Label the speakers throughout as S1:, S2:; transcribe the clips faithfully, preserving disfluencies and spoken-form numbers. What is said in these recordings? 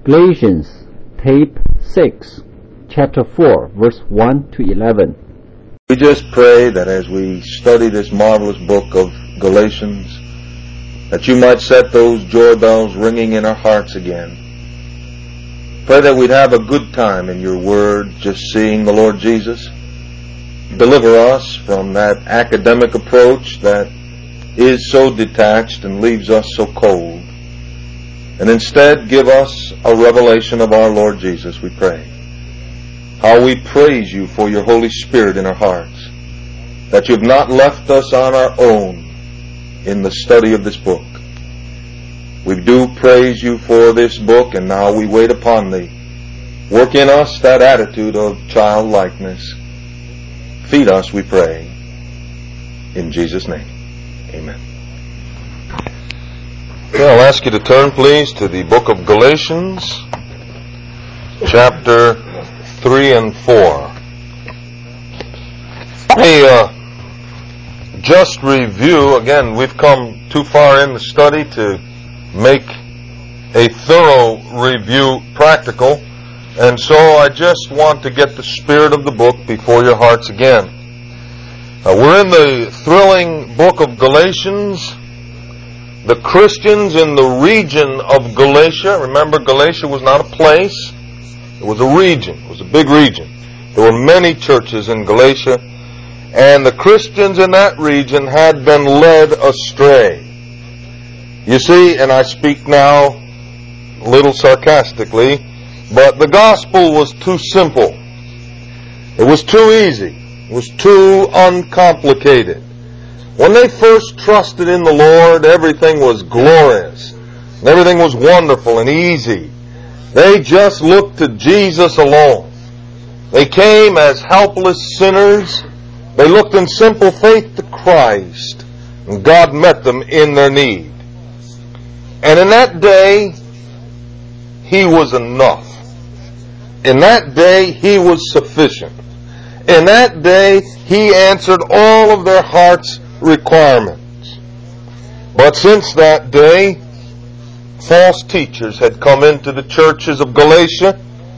S1: Galatians, tape six, chapter four, verse one to eleven.
S2: We just pray that as we study this marvelous book of Galatians, that you might set those joy bells ringing in our hearts again. Pray that we'd have a good time in your word, just seeing the Lord Jesus. Deliver us from that academic approach that is so detached and leaves us so cold. And instead give us a revelation of our Lord Jesus, we pray. How we praise you for your Holy Spirit in our hearts, that you've not left us on our own in the study of this book. We do praise you for this book, and now we wait upon thee. Work in us that attitude of childlikeness. Feed us, we pray. In Jesus' name, amen. Okay, I'll ask you to turn, please, to the book of Galatians, chapter three and four. Hey, uh, just review, again, we've come too far in the study to make a thorough review practical, and so I just want to get the spirit of the book before your hearts again. Uh, we're in the thrilling book of Galatians. The Christians in the region of Galatia, remember Galatia was not a place, it was a region, it was a big region. There were many churches in Galatia, and the Christians in that region had been led astray. You see, and I speak now a little sarcastically, but the gospel was too simple. It was too easy. It was too uncomplicated. When they first trusted in the Lord, everything was glorious. And everything was wonderful and easy. They just looked to Jesus alone. They came as helpless sinners. They looked in simple faith to Christ. And God met them in their need. And in that day, He was enough. In that day, He was sufficient. In that day, He answered all of their hearts' requirements. But since that day, false teachers had come into the churches of Galatia,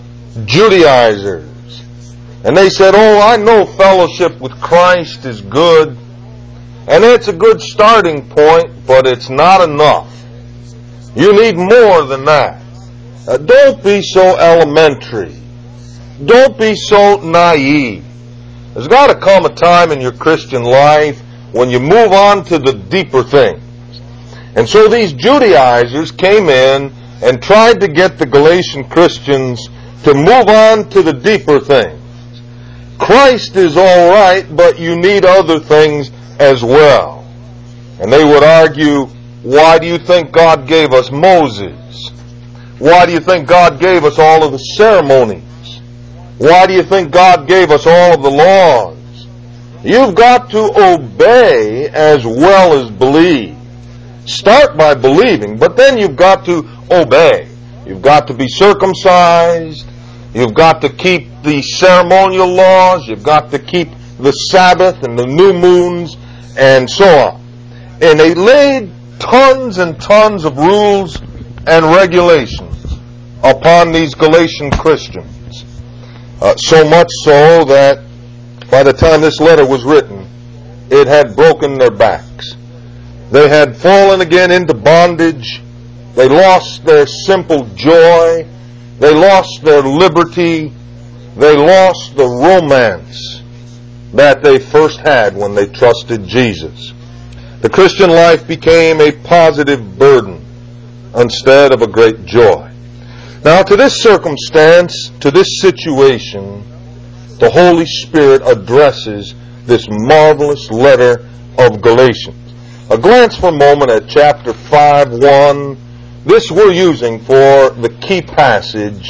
S2: Judaizers. And they said, oh, I know fellowship with Christ is good, and it's a good starting point, but it's not enough. You need more than that. Uh, don't be so elementary. Don't be so naive. There's got to come a time in your Christian life when you move on to the deeper things. And so these Judaizers came in and tried to get the Galatian Christians to move on to the deeper things. Christ is all right, but you need other things as well. And they would argue, why do you think God gave us Moses? Why do you think God gave us all of the ceremonies? Why do you think God gave us all of the laws? You've got to obey as well as believe. Start by believing, but then you've got to obey. You've got to be circumcised. You've got to keep the ceremonial laws. You've got to keep the Sabbath and the new moons and so on. And they laid tons and tons of rules and regulations upon these Galatian Christians. Uh, so much so that by the time this letter was written, it had broken their backs. They had fallen again into bondage. They lost their simple joy. They lost their liberty. They lost the romance that they first had when they trusted Jesus. The Christian life became a positive burden instead of a great joy. Now, to this circumstance, to this situation, the Holy Spirit addresses this marvelous letter of Galatians. A glance for a moment at chapter five, one. This we're using for the key passage.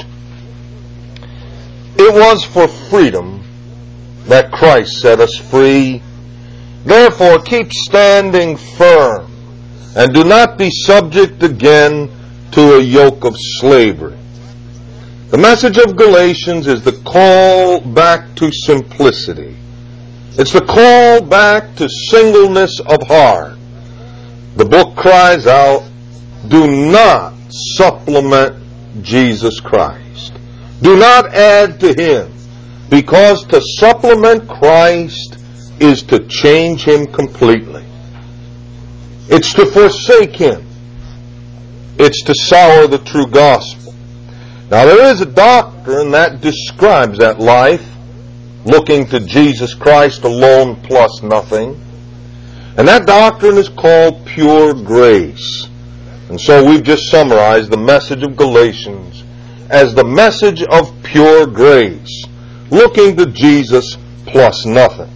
S2: It was for freedom that Christ set us free. Therefore, keep standing firm and do not be subject again to a yoke of slavery. The message of Galatians is the call back to simplicity. It's the call back to singleness of heart. The book cries out, do not supplement Jesus Christ. Do not add to Him, because to supplement Christ is to change Him completely. It's to forsake Him. It's to sour the true gospel. Now there is a doctrine that describes that life, looking to Jesus Christ alone plus nothing. And that doctrine is called pure grace. And so we've just summarized the message of Galatians as the message of pure grace, looking to Jesus plus nothing.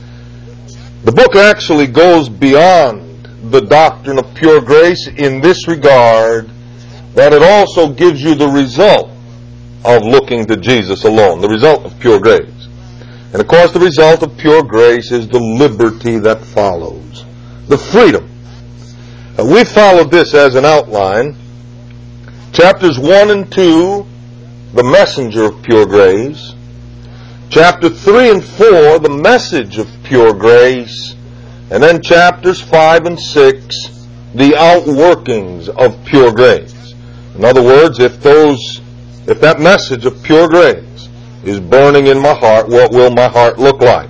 S2: The book actually goes beyond the doctrine of pure grace in this regard, that it also gives you the result of looking to Jesus alone, the result of pure grace. And of course the result of pure grace is the liberty that follows, the freedom. Uh, we followed this as an outline. Chapters one and two, the messenger of pure grace. Chapter three and four, the message of pure grace. And then chapters five and six, the outworkings of pure grace. In other words, if those, if that message of pure grace is burning in my heart, what will my heart look like?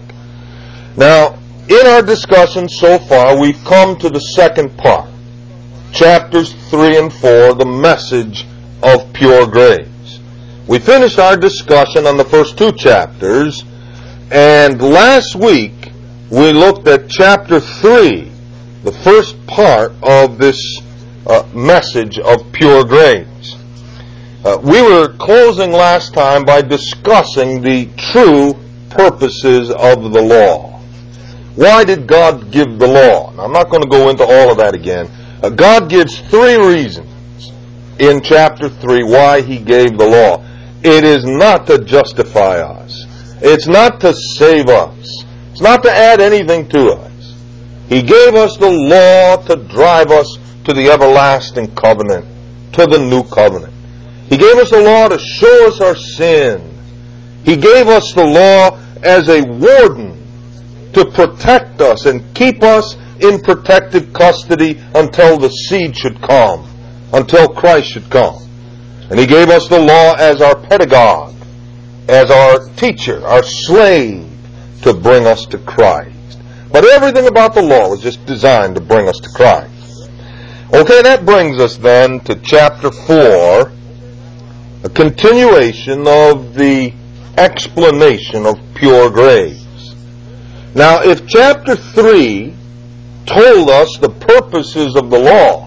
S2: Now, in our discussion so far, we've come to the second part. Chapters three and four, the message of pure grace. We finished our discussion on the first two chapters, and last week we looked at chapter three, the first part of this uh, message of pure grace. Uh, we were closing last time by discussing the true purposes of the law. Why did God give the law? Now, I'm not going to go into all of that again. Uh, God gives three reasons in chapter three why He gave the law. It is not to justify us. It's not to save us. It's not to add anything to us. He gave us the law to drive us to the everlasting covenant, to the new covenant. He gave us the law to show us our sin. He gave us the law as a warden to protect us and keep us in protective custody until the seed should come, until Christ should come. And He gave us the law as our pedagogue, as our teacher, our slave, to bring us to Christ. But everything about the law was just designed to bring us to Christ. Okay, that brings us then to chapter four, a continuation of the explanation of pure grace. Now, if chapter three told us the purposes of the law,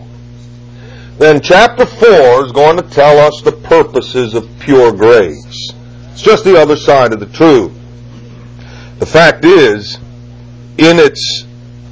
S2: then chapter four is going to tell us the purposes of pure grace. It's just the other side of the truth. The fact is, in its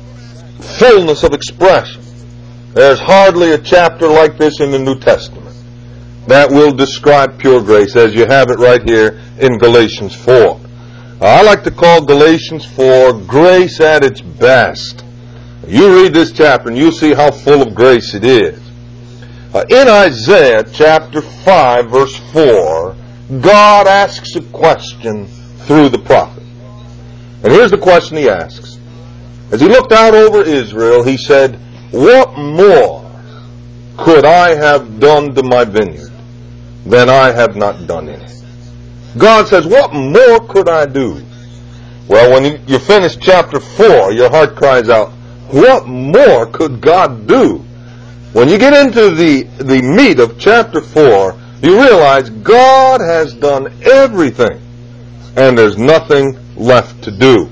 S2: fullness of expression, there's hardly a chapter like this in the New Testament that will describe pure grace as you have it right here in Galatians four. Uh, I like to call Galatians four grace at its best. You read this chapter and you'll see how full of grace it is. Uh, in Isaiah chapter five verse four, God asks a question through the prophet. And here's the question He asks. As He looked out over Israel, He said, "What more could I have done to my vineyard than I have not done in it?" God says, what more could I do? Well, when you, you finish chapter four, your heart cries out, what more could God do? When you get into the, the meat of chapter four, you realize God has done everything, and there's nothing left to do.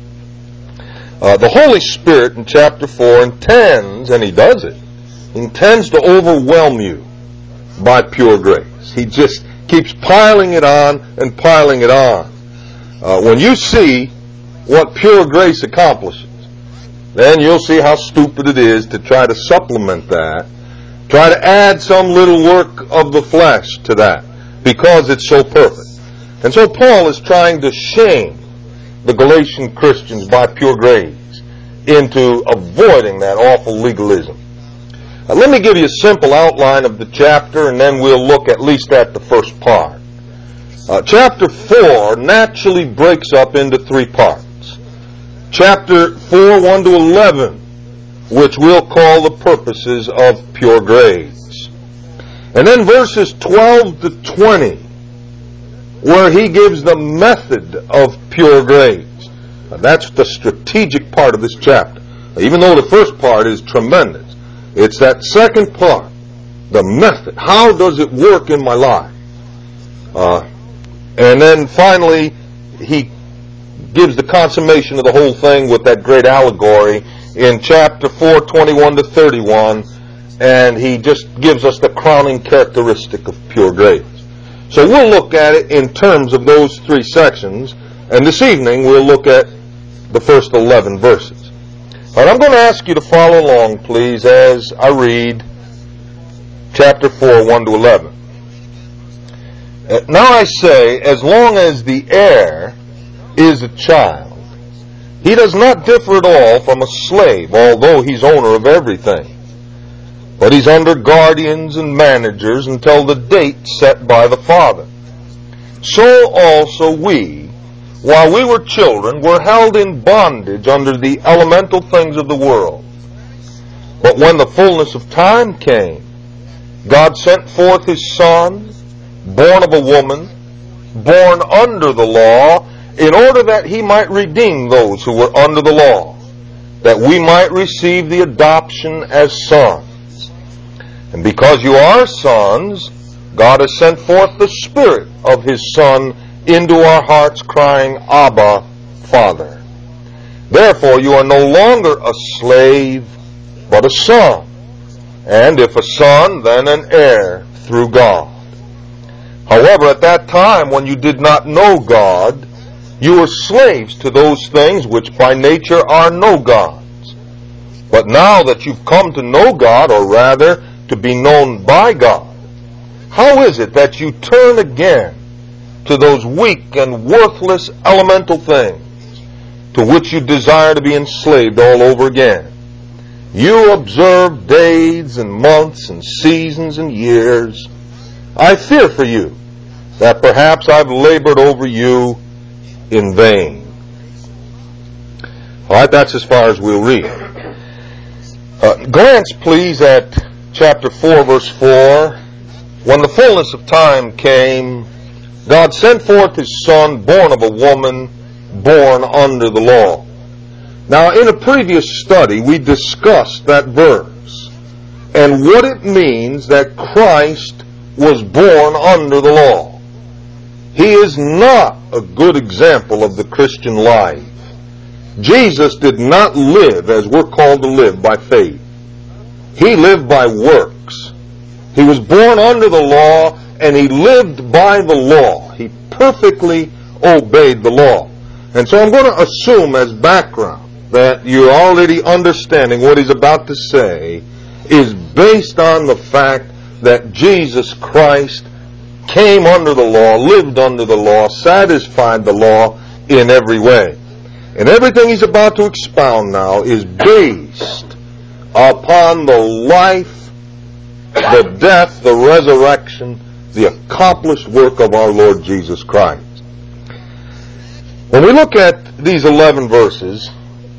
S2: Uh, the Holy Spirit in chapter four intends, and He does it, intends to overwhelm you by pure grace. He just keeps piling it on and piling it on. Uh, when you see what pure grace accomplishes, then you'll see how stupid it is to try to supplement that, try to add some little work of the flesh to that, because it's so perfect. And so Paul is trying to shame the Galatian Christians by pure grace into avoiding that awful legalism. Now, let me give you a simple outline of the chapter, and then we'll look at least at the first part. Uh, chapter four naturally breaks up into three parts. Chapter four, one to eleven, which we'll call the purposes of pure grace. And then verses twelve to twenty, where he gives the method of pure grace. Now, that's the strategic part of this chapter. Now, even though the first part is tremendous, it's that second part, the method. How does it work in my life? Uh, and then finally, he gives the consummation of the whole thing with that great allegory in chapter four, twenty-one to thirty-one, and he just gives us the crowning characteristic of pure grace. So we'll look at it in terms of those three sections, and this evening we'll look at the first eleven verses. All right, I'm going to ask you to follow along, please, as I read chapter four, one to eleven. Uh, now I say, as long as the heir is a child, he does not differ at all from a slave, although he's owner of everything. But he's under guardians and managers until the date set by the father. So also we, while we were children, were held in bondage under the elemental things of the world. But when the fullness of time came, God sent forth His Son, born of a woman, born under the law, in order that He might redeem those who were under the law, that we might receive the adoption as sons. And because you are sons, God has sent forth the Spirit of His Son into our hearts, crying, Abba, Father. Therefore you are no longer a slave, but a son. And if a son, then an heir through God. However, at that time when you did not know God, you were slaves to those things which by nature are no gods. But now that you've come to know God, or rather, to be known by God, how is it that you turn again to those weak and worthless elemental things to which you desire to be enslaved all over again? You observe days and months and seasons and years. I fear for you that perhaps I've labored over you in vain. All right, that's as far as we'll read. Uh, glance, please, at chapter four, verse four. When the fullness of time came, God sent forth His Son, born of a woman, born under the law. Now, in a previous study, we discussed that verse and what it means that Christ was born under the law. He is not a good example of the Christian life. Jesus did not live as we're called to live, by faith. He lived by works. He was born under the law, and He lived by the law. He perfectly obeyed the law. And so I'm going to assume as background that you're already understanding what he's about to say is based on the fact that Jesus Christ came under the law, lived under the law, satisfied the law in every way. And everything he's about to expound now is based upon the life, the death, the resurrection, the accomplished work of our Lord Jesus Christ. When we look at these eleven verses,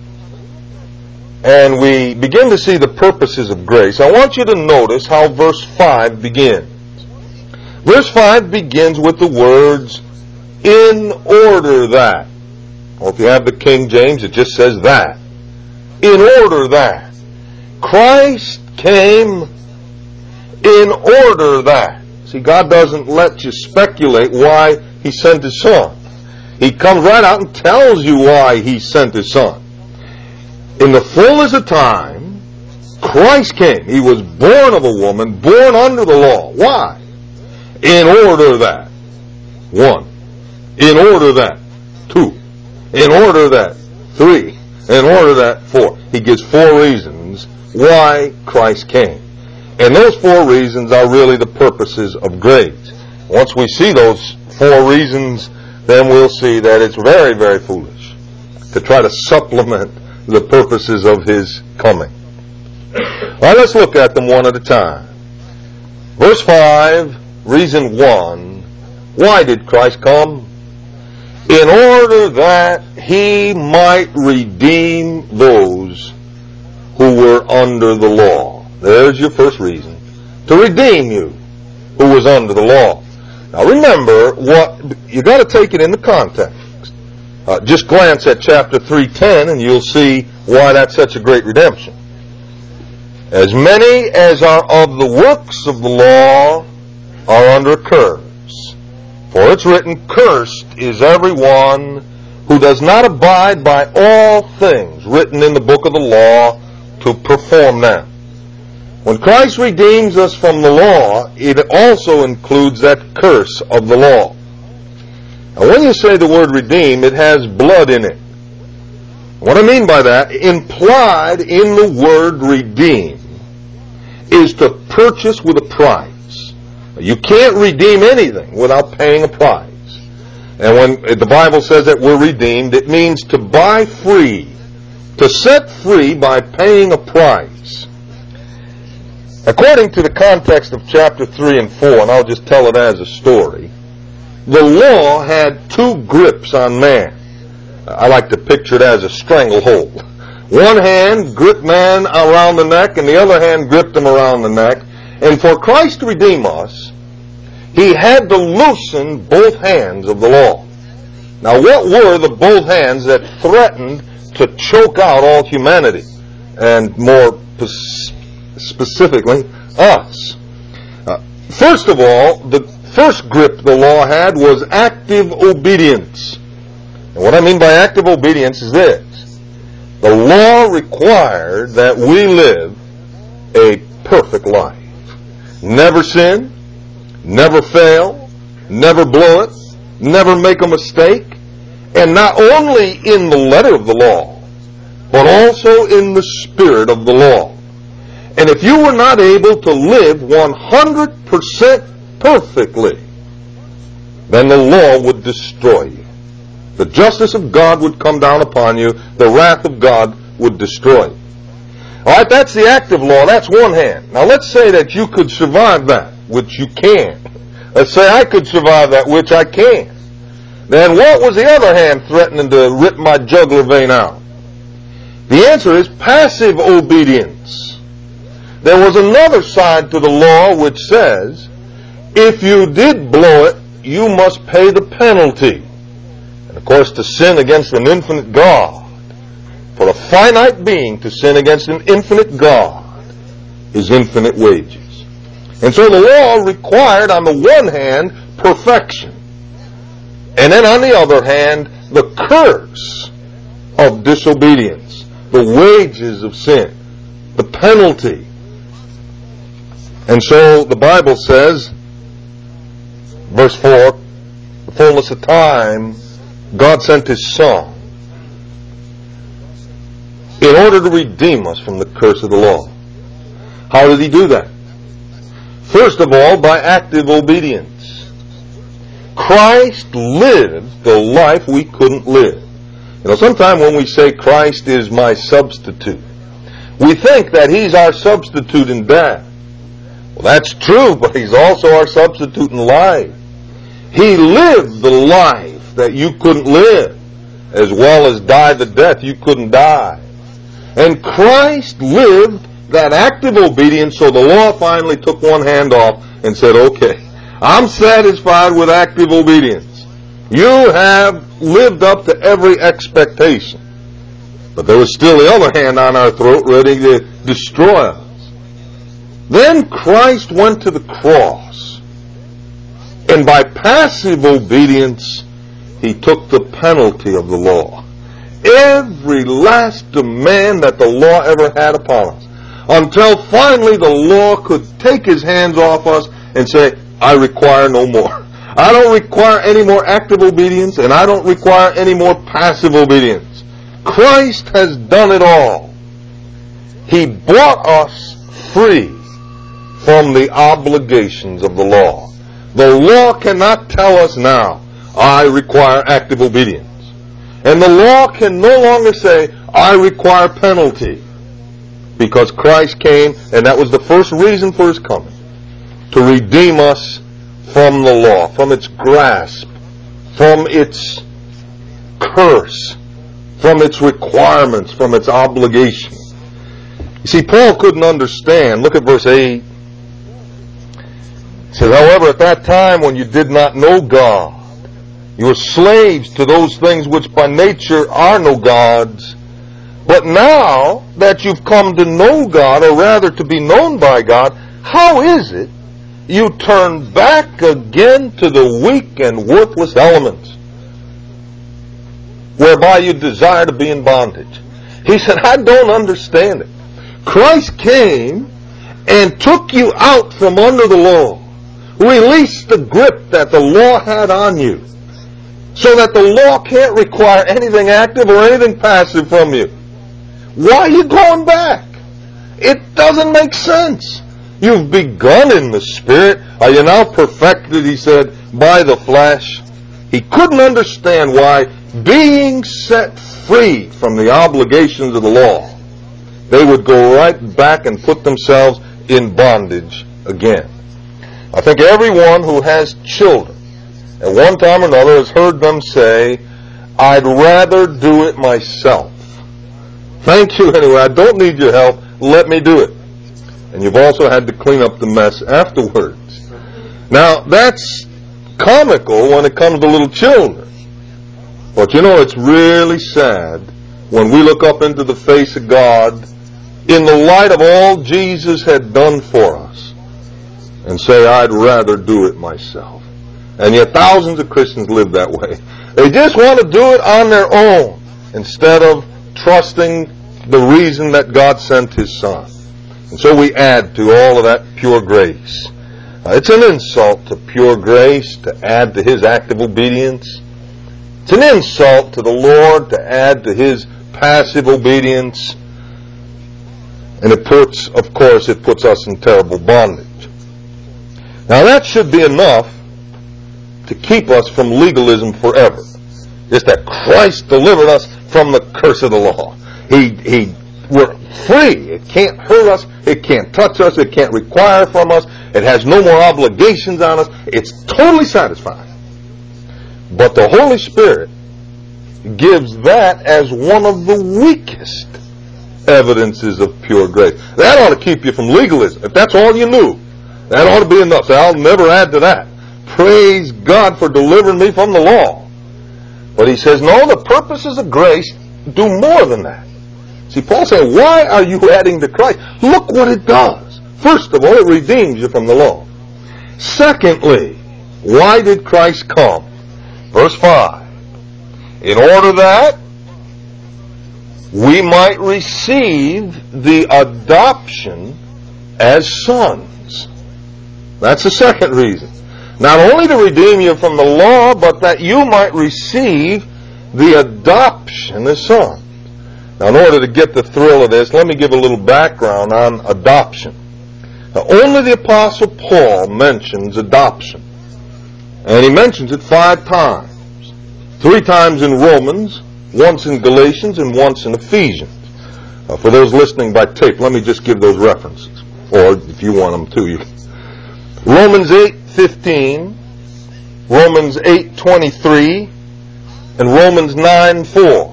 S2: and we begin to see the purposes of grace, I want you to notice how verse five begins. Verse five begins with the words, in order that. Or if you have the King James, it just says that. In order that. Christ came in order that. See, God doesn't let you speculate why He sent His Son. He comes right out and tells you why He sent His Son. In the fullness of time, Christ came. He was born of a woman, born under the law. Why? In order that. One. In order that. Two. In order that. Three. In order that. Four. He gives four reasons why Christ came. And those four reasons are really the purposes of grace. Once we see those four reasons, then we'll see that it's very, very foolish to try to supplement the purposes of His coming. All right, let's look at them one at a time. Verse five, reason one, why did Christ come? In order that He might redeem those who were under the law. There's your first reason. To redeem you. who was under the law. Now remember, what you got to take it in the context. Uh, just glance at chapter three ten and you'll see why that's such a great redemption. As many as are of the works of the law are under a curse. For it's written, cursed is everyone who does not abide by all things written in the book of the law to perform them. When Christ redeems us from the law, it also includes that curse of the law. Now when you say the word redeem, it has blood in it. What I mean by that, implied in the word redeem, is to purchase with a price. You can't redeem anything without paying a price. And when the Bible says that we're redeemed, it means to buy free, to set free by paying a price. According to the context of chapter three and four, and I'll just tell it as a story, the law had two grips on man. I like to picture it as a stranglehold. One hand gripped man around the neck, and the other hand gripped him around the neck. And for Christ to redeem us, He had to loosen both hands of the law. Now what were the both hands that threatened to choke out all humanity? And more specifically, us. Uh, first of all, the first grip the law had was active obedience. And what I mean by active obedience is this. The law required that we live a perfect life. Never sin, never fail, never blow it, never make a mistake, and not only in the letter of the law, but also in the spirit of the law. And if you were not able to live one hundred percent perfectly, then the law would destroy you. The justice of God would come down upon you. The wrath of God would destroy you. Alright, that's the active law. That's one hand. Now let's say that you could survive that, which you can. Let's say I could survive that, which I can. Then what was the other hand threatening to rip my jugular vein out? The answer is passive obedience. There was another side to the law which says, if you did blow it, you must pay the penalty. And of course, to sin against an infinite God, for a finite being to sin against an infinite God, is infinite wages. And so the law required, on the one hand, perfection. And then on the other hand, the curse of disobedience, the wages of sin, the penalty. And so the Bible says, verse four, the fullness of time, God sent His Son in order to redeem us from the curse of the law. How did He do that? First of all, by active obedience. Christ lived the life we couldn't live. You know, sometimes when we say Christ is my substitute, we think that He's our substitute in death. Well, that's true, but He's also our substitute in life. He lived the life that you couldn't live, as well as died the death you couldn't die. And Christ lived that active obedience, so the law finally took one hand off and said, okay, I'm satisfied with active obedience. You have lived up to every expectation. But there was still the other hand on our throat ready to destroy us. Then Christ went to the cross, and by passive obedience, He took the penalty of the law. Every last demand that the law ever had upon us. Until finally the law could take His hands off us and say, I require no more. I don't require any more active obedience, and I don't require any more passive obedience. Christ has done it all. He brought us free from the obligations of the law. The law cannot tell us now, I require active obedience. And the law can no longer say, I require penalty. Because Christ came, and that was the first reason for His coming, to redeem us from the law, from its grasp, from its curse, from its requirements, from its obligation. You see, Paul couldn't understand. Look at verse eight. It says, however, at that time when you did not know God, you were slaves to those things which by nature are no gods. But now that you've come to know God, or rather to be known by God, how is it you turn back again to the weak and worthless elements, whereby you desire to be in bondage? He said, I don't understand it. Christ came and took you out from under the law, released the grip that the law had on you, so that the law can't require anything active or anything passive from you. Why are you going back? It doesn't make sense. You've begun in the Spirit. Are you now perfected, he said, by the flesh? He couldn't understand why, being set free from the obligations of the law, they would go right back and put themselves in bondage again. I think everyone who has children at one time or another has heard them say, I'd rather do it myself. Thank you anyway, I don't need your help, let me do it. And you've also had to clean up the mess afterwards. Now, that's comical when it comes to little children. But you know, it's really sad when we look up into the face of God in the light of all Jesus had done for us and say, I'd rather do it myself. And yet thousands of Christians live that way. They just want to do it on their own instead of trusting the reason that God sent His Son. And so we add to all of that pure grace. Uh, it's an insult to pure grace to add to His active obedience. It's an insult to the Lord to add to His passive obedience. And it puts, of course, it puts us in terrible bondage. Now that should be enough to keep us from legalism forever. Just that Christ delivered us from the curse of the law. He, he, we're free. It can't hurt us. It can't touch us. It can't require from us. It has no more obligations on us. It's totally satisfying. But the Holy Spirit gives that as one of the weakest evidences of pure grace. That ought to keep you from legalism. If that's all you knew, that ought to be enough. So I'll never add to that. Praise God for delivering me from the law. But he says, no, the purposes of grace do more than that. See, Paul said, why are you adding to Christ? Look what it does. First of all, it redeems you from the law. Secondly, why did Christ come? Verse five. In order that we might receive the adoption as sons. That's the second reason. Not only to redeem you from the law, but that you might receive the adoption as sons. Now, in order to get the thrill of this, let me give a little background on adoption. Now, only the Apostle Paul mentions adoption. And he mentions it five times. Three times in Romans, once in Galatians, and once in Ephesians. Uh, for those listening by tape, let me just give those references. Or, if you want them to, you can. Romans eight fifteen, Romans eight twenty-three, and Romans nine four.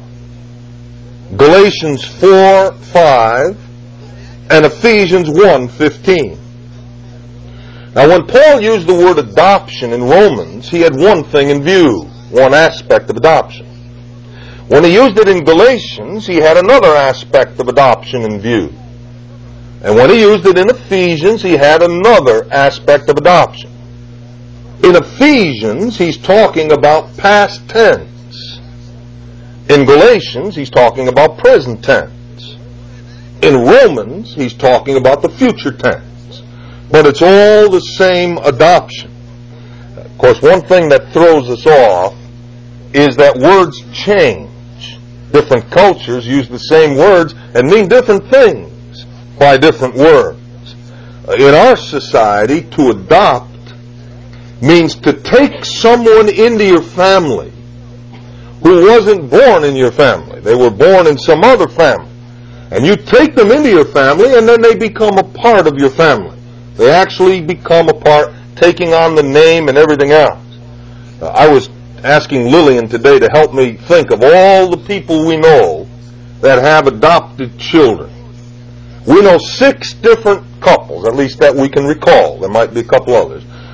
S2: Galatians four five, and Ephesians one fifteen. Now, when Paul used the word adoption in Romans, he had one thing in view, one aspect of adoption. When he used it in Galatians, he had another aspect of adoption in view. And when he used it in Ephesians, he had another aspect of adoption. In Ephesians, he's talking about past tense. In Galatians, he's talking about present tense. In Romans, he's talking about the future tense. But it's all the same adoption. Of course, one thing that throws us off is that words change. Different cultures use the same words and mean different things by different words. In our society, to adopt means to take someone into your family who wasn't born in your family. They were born in some other family. And you take them into your family, and then they become a part of your family. They actually become a part, taking on the name and everything else. Uh, I was asking Lillian today to help me think of all the people we know that have adopted children. We know six different couples, at least that we can recall. There might be a couple others.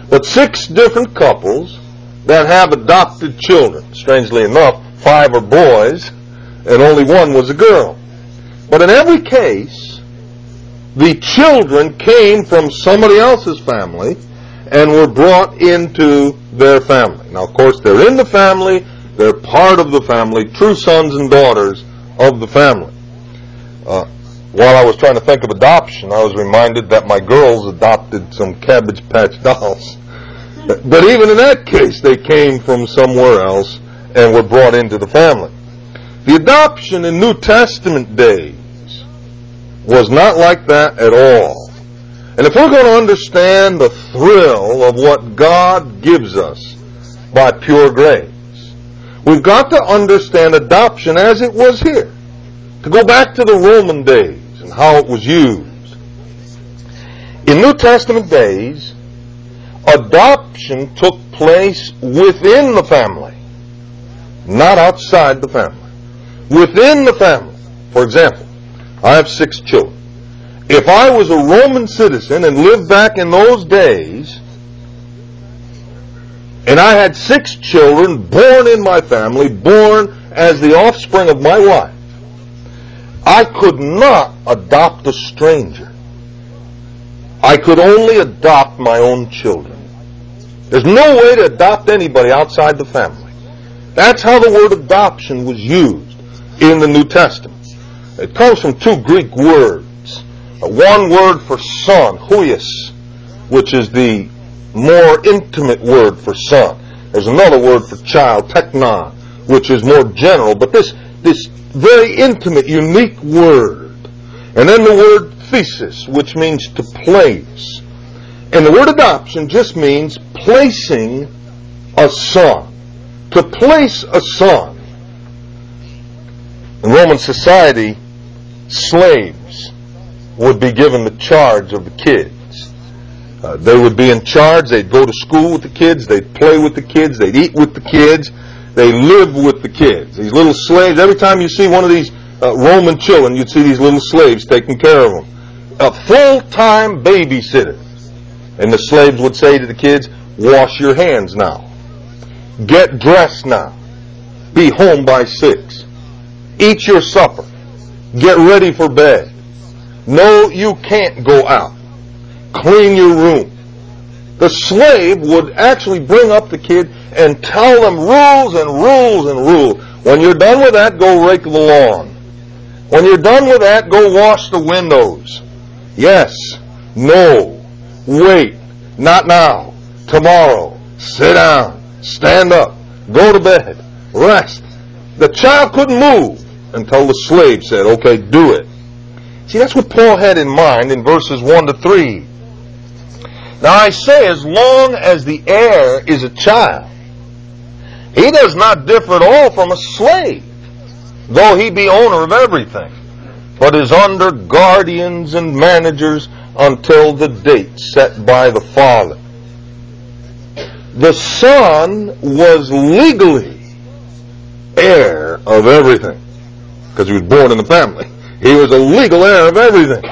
S2: but six different couples that have adopted children. Strangely enough, five are boys and only one was a girl. But in every case, the children came from somebody else's family and were brought into their family. Now, of course, they're in the family, they're part of the family, true sons and daughters of the family. Uh, while I was trying to think of adoption, I was reminded that my girls adopted some Cabbage Patch dolls. But even in that case, they came from somewhere else and were brought into the family. The adoption in New Testament days was not like that at all. And if we're going to understand the thrill of what God gives us by pure grace, we've got to understand adoption as it was here. To go back to the Roman days and how it was used. In New Testament days, adoption took place within the family, not outside the family. Within the family. For example, I have six children. If I was a Roman citizen and lived back in those days, and I had six children born in my family, born as the offspring of my wife, I could not adopt a stranger. I could only adopt my own children. There's no way to adopt anybody outside the family. That's how the word adoption was used in the New Testament. It comes from two Greek words. One word for son, huios, which is the more intimate word for son. There's another word for child, teknon, which is more general, but this, this very intimate, unique word. And then the word thesis, which means to place. And the word adoption just means placing a son. To place a son. In Roman society, slaves would be given the charge of the kids. Uh, they would be in charge. They'd go to school with the kids. They'd play with the kids. They'd eat with the kids. They live with the kids. These little slaves, every time you see one of these uh, Roman children, you'd see these little slaves taking care of them. A full-time babysitter. And the slaves would say to the kids, wash your hands now. Get dressed now. Be home by six. Eat your supper. Get ready for bed. No, you can't go out. Clean your room. The slave would actually bring up the kid and tell them rules and rules and rules. When you're done with that, go rake the lawn. When you're done with that, go wash the windows. Yes. No. Wait. Not now. Tomorrow. Sit down. Stand up. Go to bed. Rest. The child couldn't move until the slave said, okay, do it. See, that's what Paul had in mind in verses one to three. Now I say, as long as the heir is a child, he does not differ at all from a slave, though he be owner of everything, but is under guardians and managers until the date set by the father. The son was legally heir of everything, because he was born in the family. He was a legal heir of everything.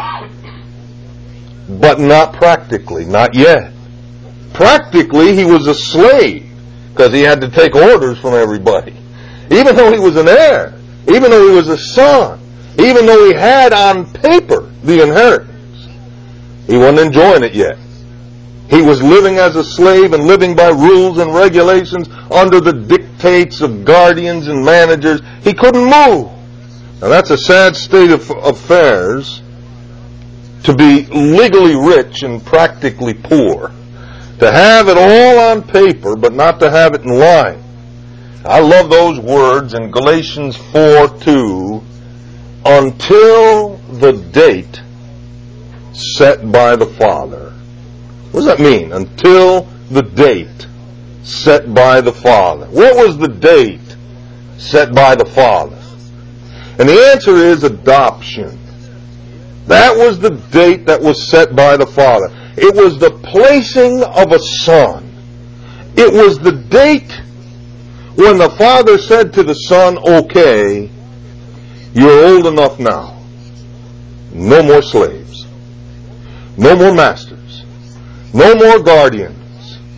S2: But not practically, not yet. Practically, he was a slave, because he had to take orders from everybody. Even though he was an heir, even though he was a son, even though he had on paper the inheritance, he wasn't enjoying it yet. He was living as a slave and living by rules and regulations under the dictates of guardians and managers. He couldn't move. Now that's a sad state of affairs, to be legally rich and practically poor. To have it all on paper, but not to have it in line. I love those words in Galatians four two, until the date set by the Father. What does that mean? Until the date set by the Father. What was the date set by the Father? And the answer is adoption. That was the date that was set by the Father. It was the placing of a son. It was the date when the Father said to the Son, okay, you're old enough now. No more slaves. No more masters. No more guardians.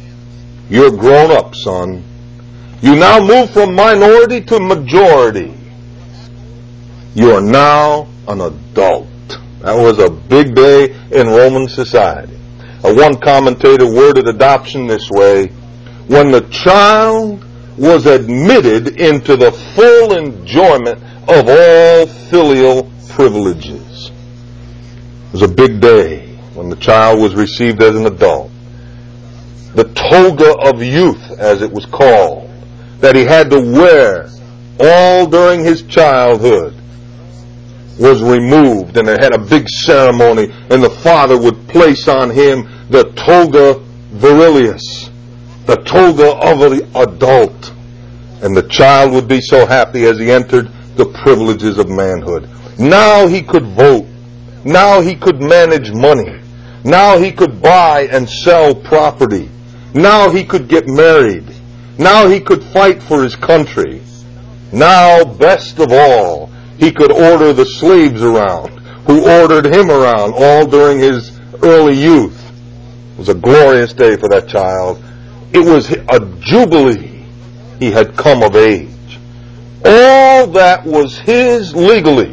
S2: You're grown up, son. You now move from minority to majority. You are now an adult. That was a big day in Roman society. Uh, one commentator worded adoption this way: when the child was admitted into the full enjoyment of all filial privileges. It was a big day when the child was received as an adult. The toga of youth, as it was called, that he had to wear all during his childhood, was removed, and they had a big ceremony, and the father would place on him the toga virilis, the toga of the adult, and the child would be so happy as he entered the privileges of manhood. Now he could vote. Now he could manage money. Now he could buy and sell property. Now he could get married. Now he could fight for his country. Now, best of all, he could order the slaves around, who ordered him around all during his early youth. It was a glorious day for that child. It was a jubilee. He had come of age. All that was his legally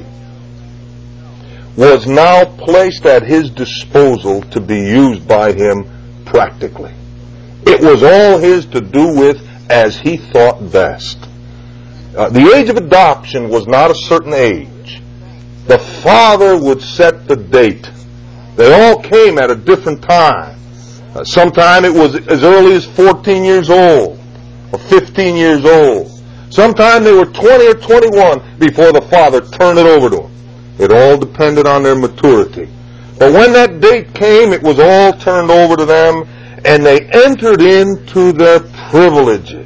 S2: was now placed at his disposal to be used by him practically. It was all his to do with as he thought best. Uh, the age of adoption was not a certain age. The father would set the date. They all came at a different time. Uh, sometime it was as early as fourteen years old or fifteen years old. Sometime they were twenty or twenty-one before the father turned it over to them. It all depended on their maturity. But when that date came, it was all turned over to them, and they entered into their privileges.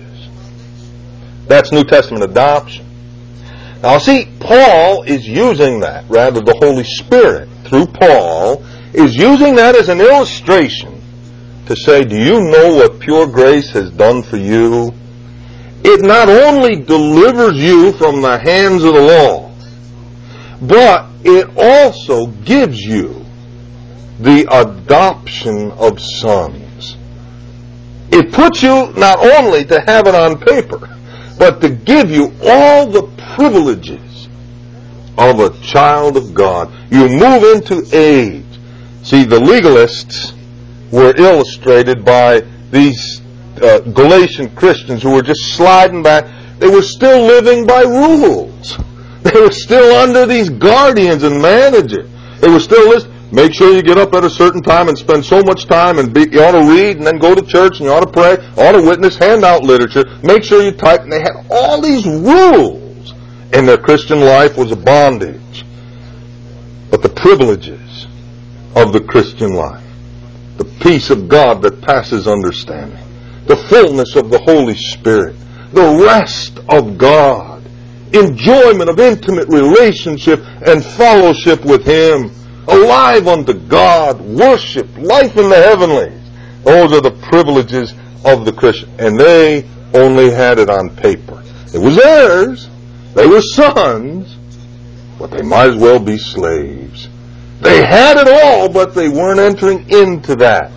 S2: That's New Testament adoption. Now see, Paul is using that, rather the Holy Spirit, through Paul, is using that as an illustration to say, do you know what pure grace has done for you? It not only delivers you from the hands of the law, but it also gives you the adoption of sons. It puts you not only to have it on paper, but to give you all the privileges of a child of God. You move into age. See, the legalists were illustrated by these uh, Galatian Christians who were just sliding back. They were still living by rules. They were still under these guardians and managers. They were still listening. Make sure you get up at a certain time and spend so much time, and be, you ought to read and then go to church, and you ought to pray, ought to witness, hand out literature, make sure you type. And they had all these rules, and their Christian life was a bondage. But the privileges of the Christian life, the peace of God that passes understanding, the fullness of the Holy Spirit, the rest of God, enjoyment of intimate relationship and fellowship with Him, alive unto God, worship, life in the heavenlies. Those are the privileges of the Christian. And they only had it on paper. It was theirs. They were sons, but they might as well be slaves. They had it all, but they weren't entering into that.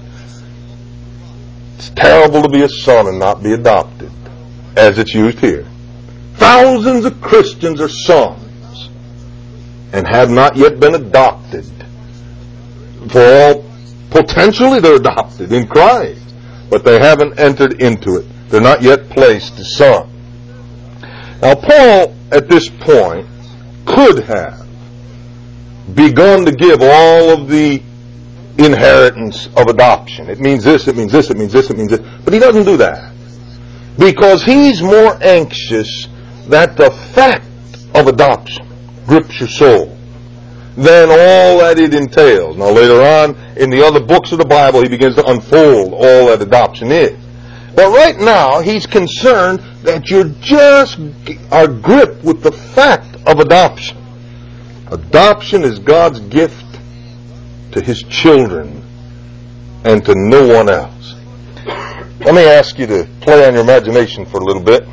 S2: It's terrible to be a son and not be adopted, as it's used here. Thousands of Christians are sons and have not yet been adopted. For all, potentially they're adopted in Christ, but they haven't entered into it. They're not yet placed as sons. Now Paul, at this point, could have begun to give all of the inheritance of adoption. It means this, it means this, it means this, it means this. But he doesn't do that. Because he's more anxious that the fact of adoption grips your soul than all that it entails. Now later on, in the other books of the Bible, he begins to unfold all that adoption is. But right now, he's concerned that you just are gripped with the fact of adoption. Adoption is God's gift to His children and to no one else. Let me ask you to play on your imagination for a little bit.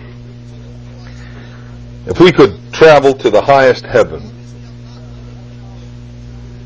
S2: If we could travel to the highest heaven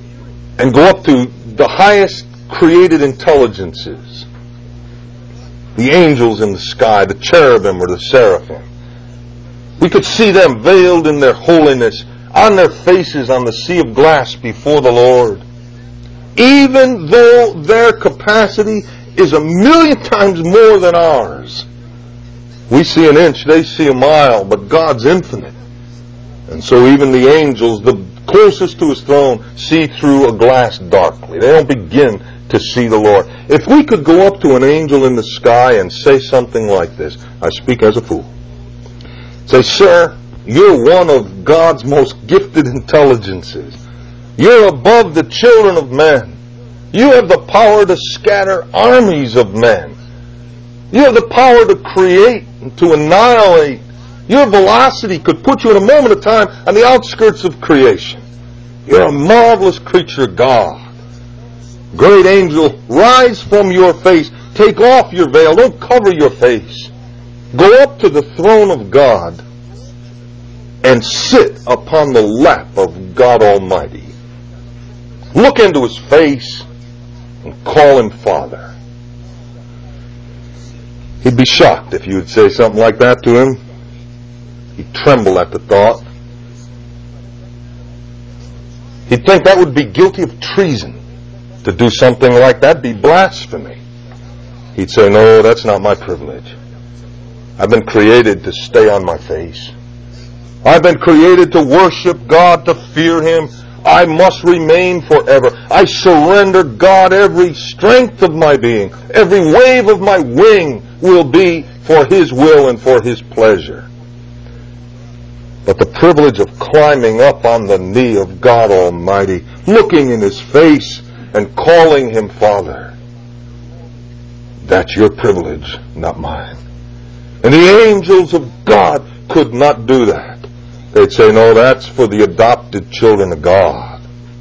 S2: and go up to the highest created intelligences the angels in the sky, the cherubim or the seraphim. We could see them veiled in their holiness, on their faces on the sea of glass before the Lord. Even though their capacity is a million times more than ours. We see an inch, they see a mile, but God's infinite. And so even the angels, the closest to His throne, see through a glass darkly. They don't begin to see the Lord. If we could go up to an angel in the sky and say something like this, I speak as a fool. Say, sir, you're one of God's most gifted intelligences. You're above the children of men. You have the power to scatter armies of men. You have the power to create and to annihilate. Your velocity could put you in a moment of time on the outskirts of creation. You're a marvelous creature, God. Great angel, rise from your face. Take off your veil. Don't cover your face. Go up to the throne of God and sit upon the lap of God Almighty. Look into His face and call Him Father. He'd be shocked if you would say something like that to Him. He'd tremble at the thought. He'd think that would be guilty of treason. To do something like that be blasphemy. He'd say, no, that's not my privilege. I've been created to stay on my face. I've been created to worship God, to fear Him. I must remain forever. I surrender God every strength of my being. Every wave of my wing will be for His will and for His pleasure. But the privilege of climbing up on the knee of God Almighty, looking in His face and calling Him Father, that's your privilege, not mine. And the angels of God could not do that. They'd say, no, that's for the adopted children of God.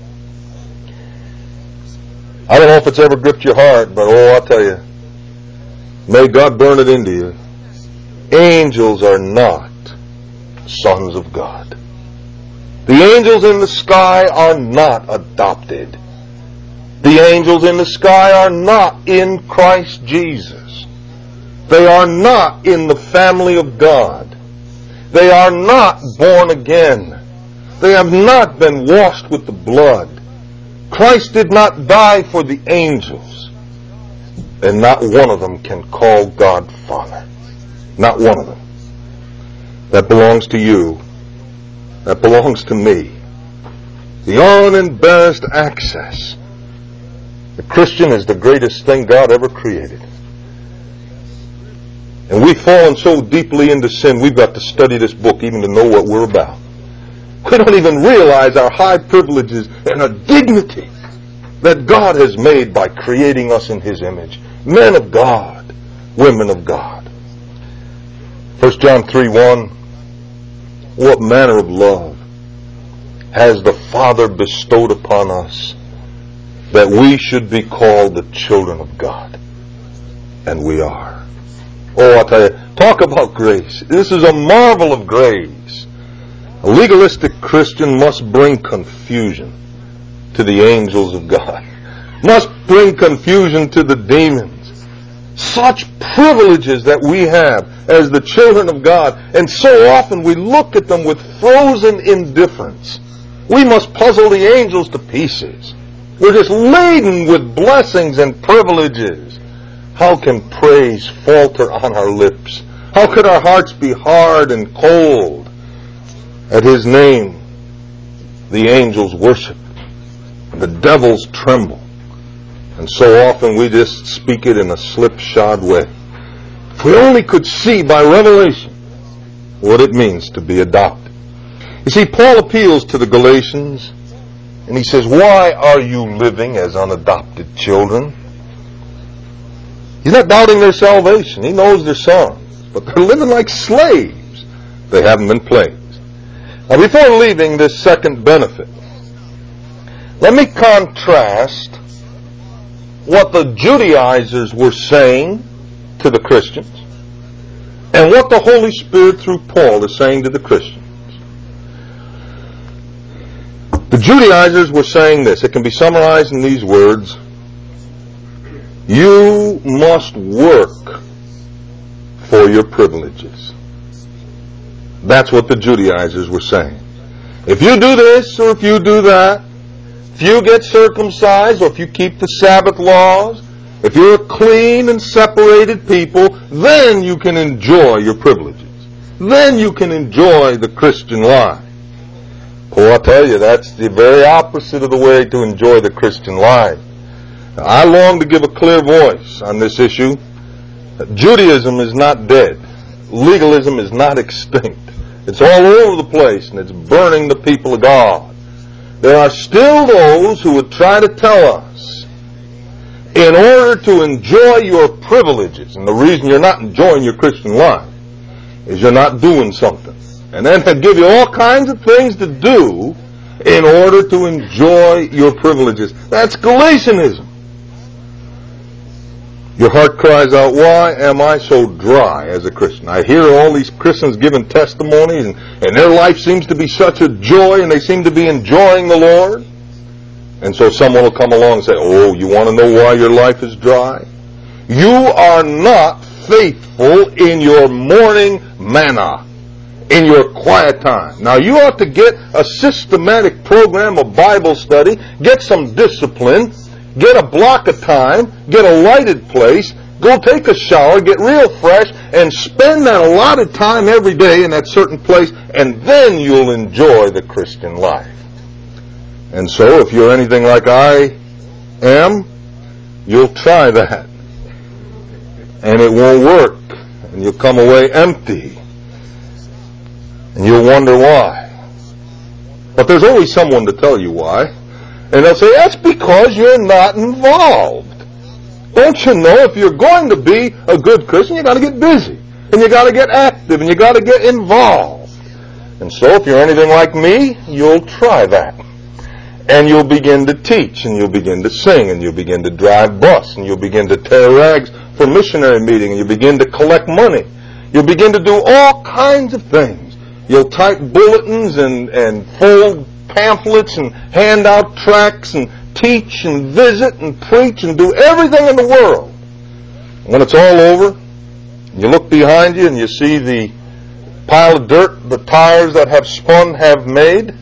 S2: I don't know if it's ever gripped your heart, but oh, I'll tell you, may God burn it into you. Angels are not sons of God. The angels in the sky are not adopted. The angels in the sky are not in Christ Jesus. They are not in the family of God. They are not born again. They have not been washed with the blood. Christ did not die for the angels. And not one of them can call God Father. Not one of them. That belongs to you. That belongs to me. The unembarrassed access. The Christian is the greatest thing God ever created. And we've fallen so deeply into sin, we've got to study this book even to know what we're about. We don't even realize our high privileges and our dignity that God has made by creating us in His image. Men of God, women of God. First John three one, what manner of love has the Father bestowed upon us that we should be called the children of God? And we are. Oh, I'll tell you, talk about grace. This is a marvel of grace. A legalistic Christian must bring confusion to the angels of God. Must bring confusion to the demons. Such privileges that we have as the children of God, and so often we look at them with frozen indifference. We must puzzle the angels to pieces. We're just laden with blessings and privileges. How can praise falter on our lips? How could our hearts be hard and cold? At His name, the angels worship. The devils tremble. And so often we just speak it in a slipshod way. If we only could see by revelation what it means to be adopted. You see, Paul appeals to the Galatians, and he says, why are you living as unadopted children? He's not doubting their salvation. He knows their sons. But they're living like slaves. They haven't been pleased. Now, before leaving this second benefit, let me contrast what the Judaizers were saying to the Christians and what the Holy Spirit through Paul is saying to the Christians. The Judaizers were saying this. It can be summarized in these words. You must work for your privileges. That's what the Judaizers were saying. If you do this or if you do that, if you get circumcised or if you keep the Sabbath laws, if you're a clean and separated people, then you can enjoy your privileges. Then you can enjoy the Christian life. Well, I tell you, that's the very opposite of the way to enjoy the Christian life. Now, I long to give a clear voice on this issue. Judaism is not dead. Legalism is not extinct. It's all over the place, and it's burning the people of God. There are still those who would try to tell us, in order to enjoy your privileges, and the reason you're not enjoying your Christian life is you're not doing something. And then they give you all kinds of things to do in order to enjoy your privileges. That's Galatianism. Your heart cries out, why am I so dry as a Christian? I hear all these Christians giving testimonies, and, and their life seems to be such a joy, and they seem to be enjoying the Lord. And so someone will come along and say, oh, you want to know why your life is dry? You are not faithful in your morning manna, in your quiet time. Now, you ought to get a systematic program of Bible study, get some discipline, get a block of time, get a lighted place, go take a shower, get real fresh, and spend that allotted time every day in that certain place, and then you'll enjoy the Christian life. And so, if you're anything like I am, you'll try that. And it won't work. And you'll come away empty. And you'll wonder why. But there's always someone to tell you why. And they'll say, that's because you're not involved. Don't you know, if you're going to be a good Christian, you got to get busy. And you got to get active. And you got to get involved. And so, if you're anything like me, you'll try that. And you'll begin to teach, and you'll begin to sing, and you'll begin to drive bus, and you'll begin to tear rags for missionary meeting, and you'll begin to collect money. You'll begin to do all kinds of things. You'll type bulletins and, and fold pamphlets and hand out tracts and teach and visit and preach and do everything in the world. When it's all over, you look behind you and you see the pile of dirt the tires that have spun have made.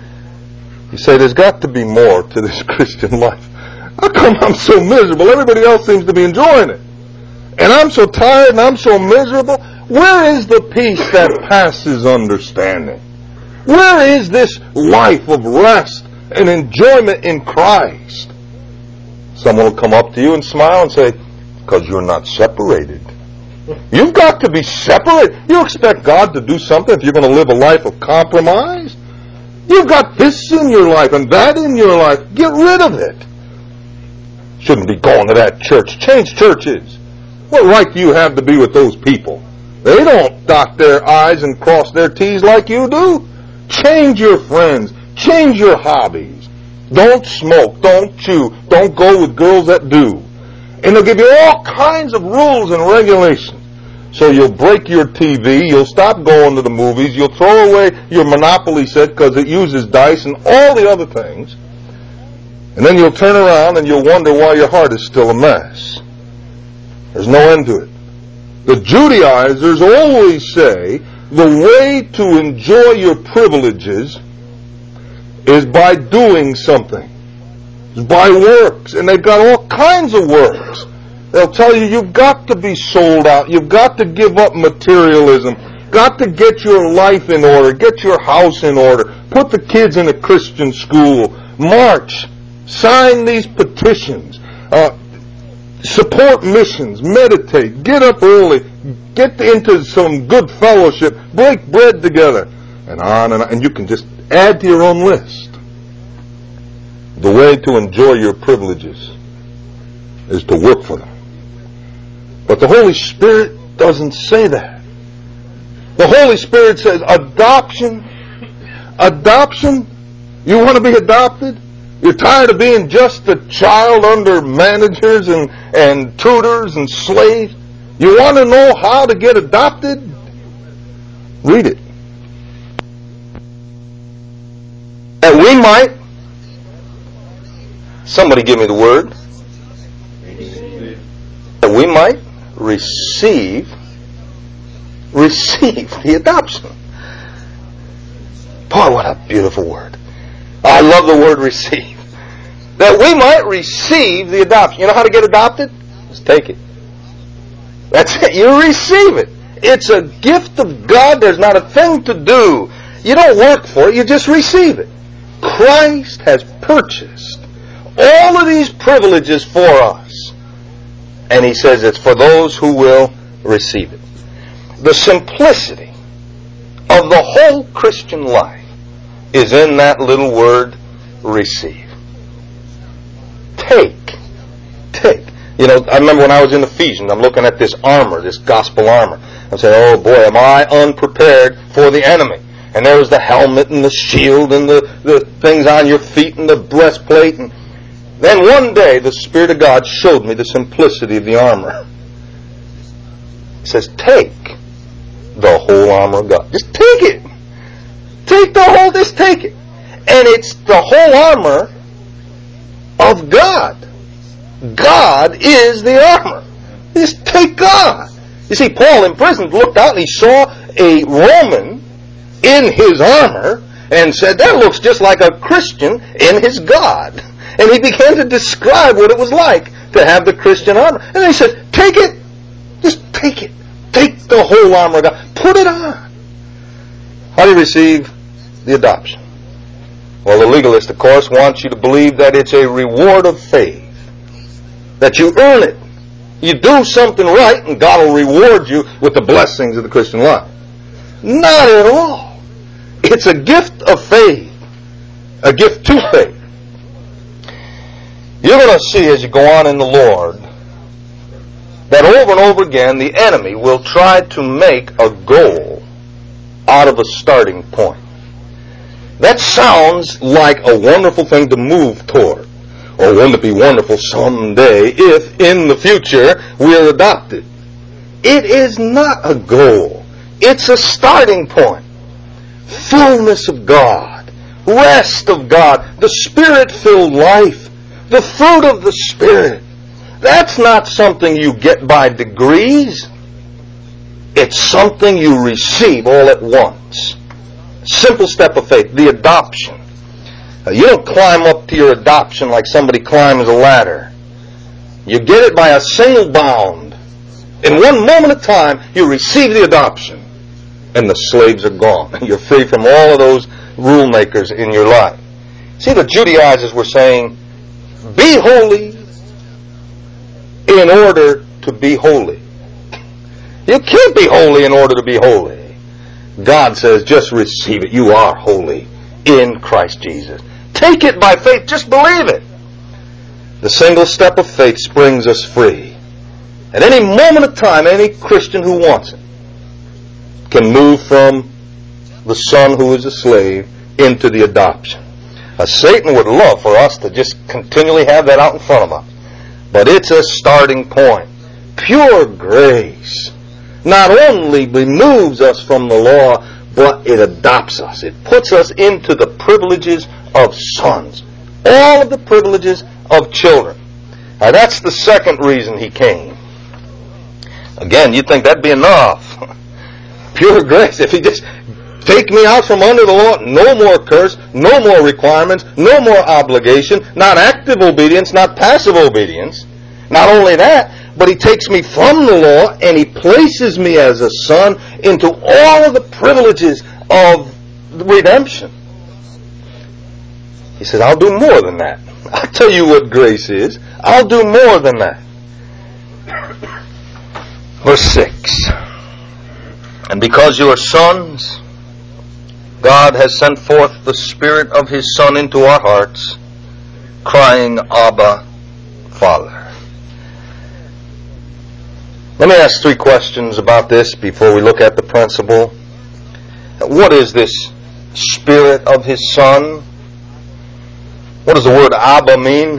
S2: You say, there's got to be more to this Christian life. How come I'm so miserable? Everybody else seems to be enjoying it. And I'm so tired and I'm so miserable. Where is the peace that passes understanding? Where is this life of rest and enjoyment in Christ? Someone will come up to you and smile and say, because you're not separated. You've got to be separated. You expect God to do something if you're going to live a life of compromise? You've got this in your life and that in your life. Get rid of it. Shouldn't be going to that church. Change churches. What right do you have to be with those people? They don't dot their I's and cross their T's like you do. Change your friends. Change your hobbies. Don't smoke. Don't chew. Don't go with girls that do. And they'll give you all kinds of rules and regulations. So you'll break your T V, you'll stop going to the movies, you'll throw away your Monopoly set because it uses dice and all the other things. And then you'll turn around and you'll wonder why your heart is still a mess. There's no end to it. The Judaizers always say the way to enjoy your privileges is by doing something. It's by works. And they've got all kinds of works. They'll tell you you've got to be sold out. You've got to give up materialism. Got to get your life in order. Get your house in order. Put the kids in a Christian school. March. Sign these petitions. Uh, support missions. Meditate. Get up early. Get into some good fellowship. Break bread together. And on and on. And you can just add to your own list. The way to enjoy your privileges is to work for them. But the Holy Spirit doesn't say that. The Holy Spirit says adoption. Adoption. You want to be adopted? You're tired of being just a child under managers and, and tutors and slaves? You want to know how to get adopted? Read it. That we might, somebody give me the word, that we might receive receive the adoption. Boy, what a beautiful word. I love the word receive. That we might receive the adoption. You know how to get adopted? Just take it. That's it. You receive it. It's a gift of God. There's not a thing to do. You don't work for it. You just receive it. Christ has purchased all of these privileges for us. And He says it's for those who will receive it. The simplicity of the whole Christian life is in that little word, receive. Take. Take. You know, I remember when I was in Ephesians, I'm looking at this armor, this gospel armor. I'm saying, oh boy, am I unprepared for the enemy. And there was the helmet and the shield and the, the things on your feet and the breastplate. And then one day, the Spirit of God showed me the simplicity of the armor. He says, take the whole armor of God. Just take it. Take the whole, just take it. And it's the whole armor of God. God is the armor. Just take God. You see, Paul in prison looked out and he saw a Roman in his armor and said, that looks just like a Christian in his God. And he began to describe what it was like to have the Christian armor. And he said, take it. Just take it. Take the whole armor of God. Put it on. How do you receive the adoption? Well, the legalist, of course, wants you to believe that it's a reward of faith. That you earn it. You do something right and God will reward you with the blessings of the Christian life. Not at all. It's a gift of faith. A gift to faith. You're going to see as you go on in the Lord that over and over again the enemy will try to make a goal out of a starting point. That sounds like a wonderful thing to move toward. Or wouldn't it be wonderful someday if in the future we're adopted? It is not a goal. It's a starting point. Fullness of God. Rest of God. The Spirit-filled life. The fruit of the Spirit. That's not something you get by degrees. It's something you receive all at once. Simple step of faith. The adoption. Now, you don't climb up to your adoption like somebody climbs a ladder. You get it by a single bound. In one moment of time, you receive the adoption. And the slaves are gone. You're free from all of those rule makers in your life. See, the Judaizers were saying, be holy in order to be holy. You can't be holy in order to be holy. God says, just receive it. You are holy in Christ Jesus. Take it by faith. Just believe it. The single step of faith springs us free. At any moment of time, any Christian who wants it can move from the son who is a slave into the adoption. Uh, Satan would love for us to just continually have that out in front of us. But it's a starting point. Pure grace not only removes us from the law, but it adopts us. It puts us into the privileges of sons. All of the privileges of children. Now that's the second reason he came. Again, you'd think that'd be enough. Pure grace. If he just take me out from under the law, no more curse, no more requirements, no more obligation, not active obedience, not passive obedience. Not only that, but he takes me from the law and he places me as a son into all of the privileges of redemption. He says, I'll do more than that. I'll tell you what grace is. I'll do more than that. Verse six. And because you are sons, God has sent forth the Spirit of His Son into our hearts, crying, Abba, Father. Let me ask three questions about this before we look at the principle. What is this Spirit of His Son? What does the word Abba mean?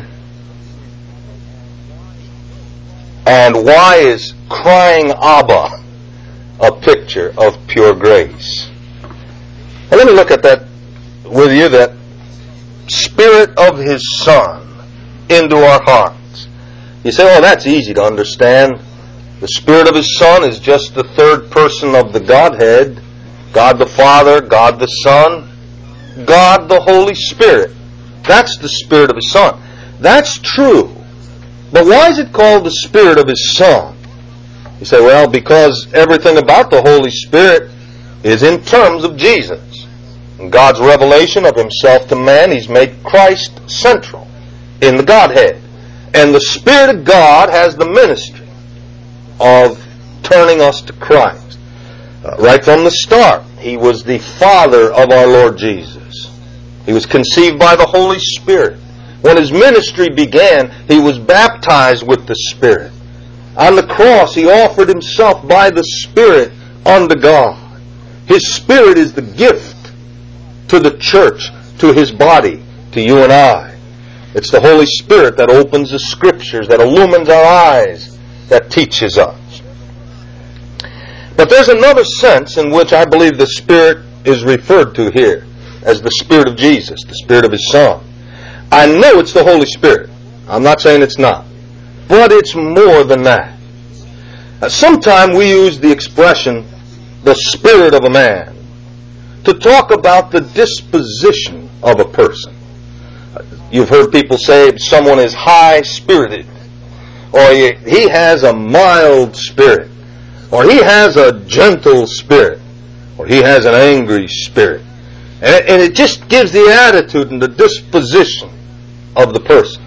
S2: And why is crying Abba a picture of pure grace? And let me look at that with you, that Spirit of His Son into our hearts. You say, oh, that's easy to understand. The Spirit of His Son is just the third person of the Godhead. God the Father, God the Son, God the Holy Spirit. That's the Spirit of His Son. That's true. But why is it called the Spirit of His Son? You say, well, because everything about the Holy Spirit is in terms of Jesus. In God's revelation of Himself to man, He's made Christ central in the Godhead. And the Spirit of God has the ministry of turning us to Christ. Uh, right from the start, He was the Father of our Lord Jesus. He was conceived by the Holy Spirit. When His ministry began, He was baptized with the Spirit. On the cross, He offered Himself by the Spirit unto God. His Spirit is the gift to the church, to His body, to you and I. It's the Holy Spirit that opens the Scriptures, that illumines our eyes, that teaches us. But there's another sense in which I believe the Spirit is referred to here as the Spirit of Jesus, the Spirit of His Son. I know it's the Holy Spirit. I'm not saying it's not. But it's more than that. Uh, Sometimes we use the expression, the spirit of a man, to talk about the disposition of a person. Uh, you've heard people say someone is high-spirited, or he, he has a mild spirit, or he has a gentle spirit, or he has an angry spirit. And, and it just gives the attitude and the disposition of the person.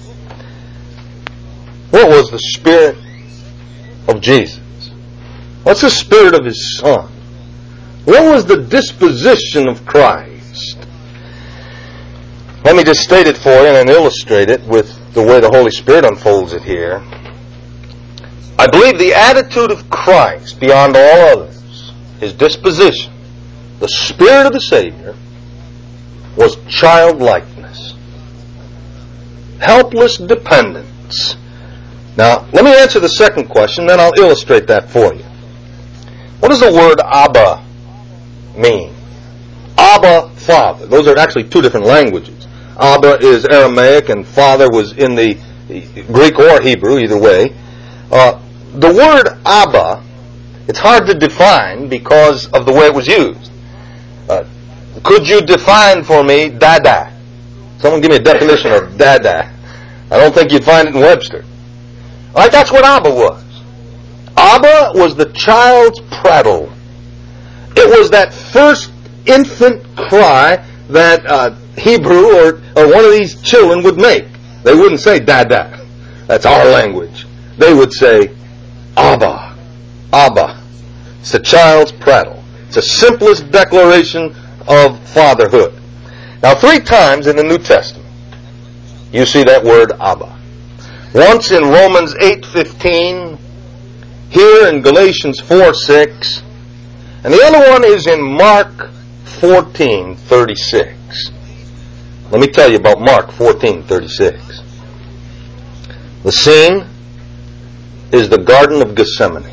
S2: What was the Spirit of Jesus? What's the Spirit of His Son? What was the disposition of Christ? Let me just state it for you and illustrate it with the way the Holy Spirit unfolds it here. I believe the attitude of Christ, beyond all others, His disposition, the Spirit of the Savior, was childlikeness, helpless dependence. Now, let me answer the second question, then I'll illustrate that for you. What does the word Abba mean? Abba, Father. Those are actually two different languages. Abba is Aramaic and Father was in the Greek or Hebrew, either way. Uh, the word Abba, it's hard to define because of the way it was used. Uh, could you define for me Dada? Someone give me a definition of Dada. I don't think you'd find it in Webster. All right, that's what Abba was. Abba was the child's prattle. It was that first infant cry that uh, Hebrew or, or one of these children would make. They wouldn't say Dada. That's our language. They would say Abba. Abba. It's the child's prattle. It's the simplest declaration of fatherhood. Now, three times in the New Testament, you see that word Abba. Once in Romans eight fifteen, here in Galatians four six, and the other one is in Mark fourteen thirty-six. Let me tell you about Mark fourteen thirty-six. The scene is the Garden of Gethsemane.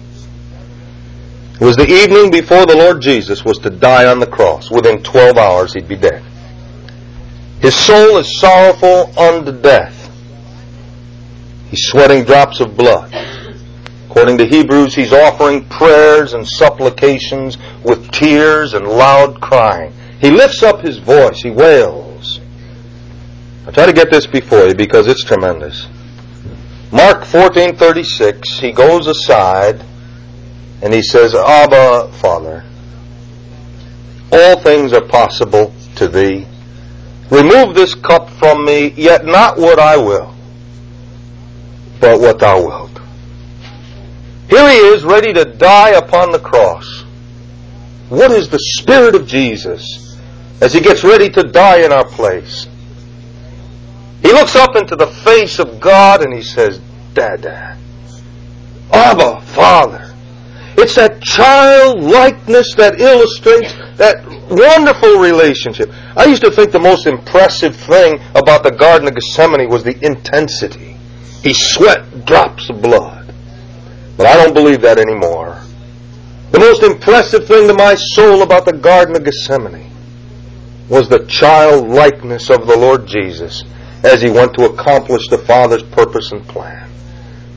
S2: It was the evening before the Lord Jesus was to die on the cross. Within twelve hours he'd be dead. His soul is sorrowful unto death. He's sweating drops of blood. According to Hebrews, he's offering prayers and supplications with tears and loud crying. He lifts up his voice. He wails. I'll try to get this before you because it's tremendous. Mark fourteen thirty-six, he goes aside and he says, Abba, Father, all things are possible to thee. Remove this cup from me, yet not what I will, but what thou wilt. Here he is, ready to die upon the cross. What is the Spirit of Jesus as he gets ready to die in our place? He looks up into the face of God and he says, Dada. Abba, Father. It's that childlikeness that illustrates that wonderful relationship. I used to think the most impressive thing about the Garden of Gethsemane was the intensity. He sweat drops of blood. But I don't believe that anymore. The most impressive thing to my soul about the Garden of Gethsemane was the childlikeness of the Lord Jesus as he went to accomplish the Father's purpose and plan.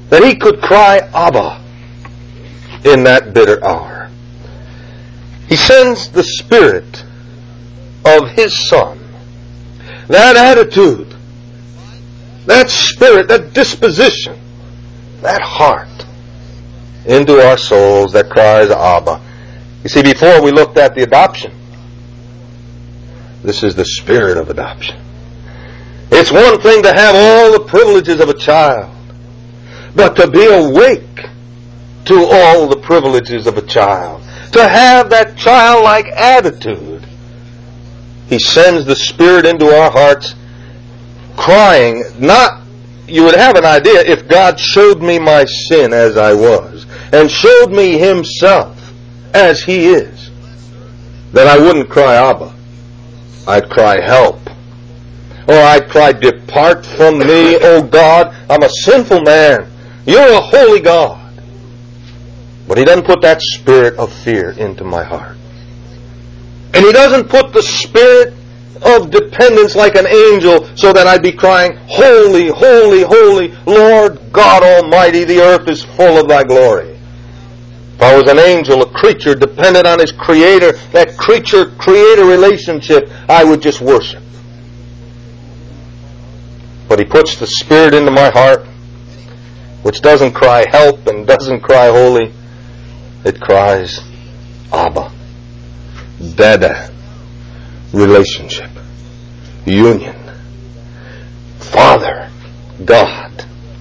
S2: that he could cry, Abba, in that bitter hour. He sends the Spirit of His Son. That attitude, that spirit, that disposition, that heart into our souls that cries, Abba. You see, before we looked at the adoption, this is the spirit of adoption. It's one thing to have all the privileges of a child, but to be awake to all the privileges of a child, to have that childlike attitude. He sends the Spirit into our hearts, crying, not, you would have an idea if God showed me my sin as I was, and showed me Himself as He is, then I wouldn't cry Abba. I'd cry help. Or I'd cry, depart from me, O God, I'm a sinful man. You're a holy God. But He doesn't put that spirit of fear into my heart. And He doesn't put the spirit of dependence like an angel so that I'd be crying, holy, holy, holy, Lord God Almighty, the earth is full of Thy glory. If I was an angel, a creature dependent on his Creator, that creature-creator relationship, I would just worship. But He puts the Spirit into my heart, which doesn't cry help and doesn't cry holy. It cries Abba. Dada. Relationship. Union. Father. God.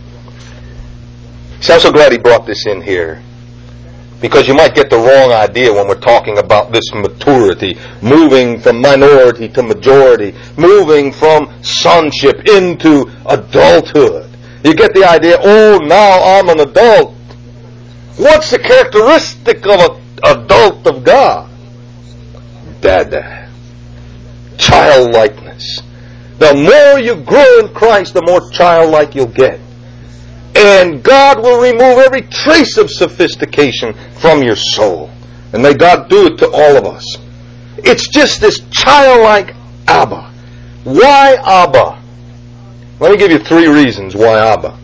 S2: See, I'm so glad he brought this in here. Because you might get the wrong idea when we're talking about this maturity, moving from minority to majority, moving from sonship into adulthood. You get the idea, oh, now I'm an adult. What's the characteristic of an adult of God? Dada. Childlikeness. The more you grow in Christ, the more childlike you'll get. And God will remove every trace of sophistication from your soul. And may God do it to all of us. It's just this childlike Abba. Why Abba? Let me give you three reasons why Abba.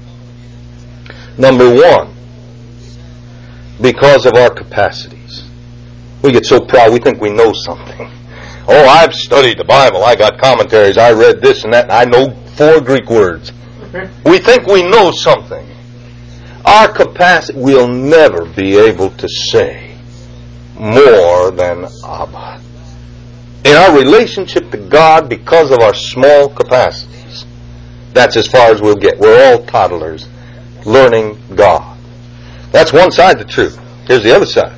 S2: Number one, because of our capacities. We get so proud we think we know something. Oh, I've studied the Bible. I got commentaries. I read this and that. And I know four Greek words. We think we know something. Our capacity, we'll never be able to say more than Abba. In our relationship to God, because of our small capacities, that's as far as we'll get. We're all toddlers learning God. That's one side of the truth. Here's the other side.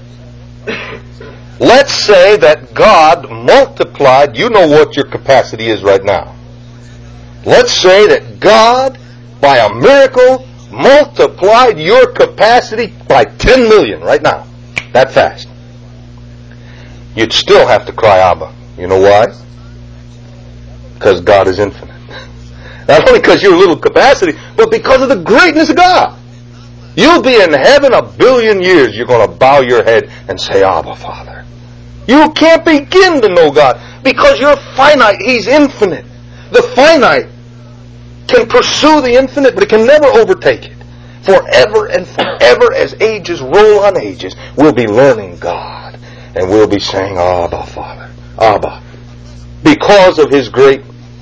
S2: Let's say that God multiplied, you know what your capacity is right now. Let's say that God, by a miracle, multiplied your capacity by ten million right now. That fast. You'd still have to cry Abba. You know why? Because God is infinite. Not only because your little capacity, but because of the greatness of God. You'll be in heaven a billion years. You're going to bow your head and say, Abba, Father. You can't begin to know God because you're finite. He's infinite. The finite can pursue the infinite, but it can never overtake it. Forever and forever, as ages roll on ages, we'll be learning God. And we'll be saying, Abba, Father. Abba. Because of His great,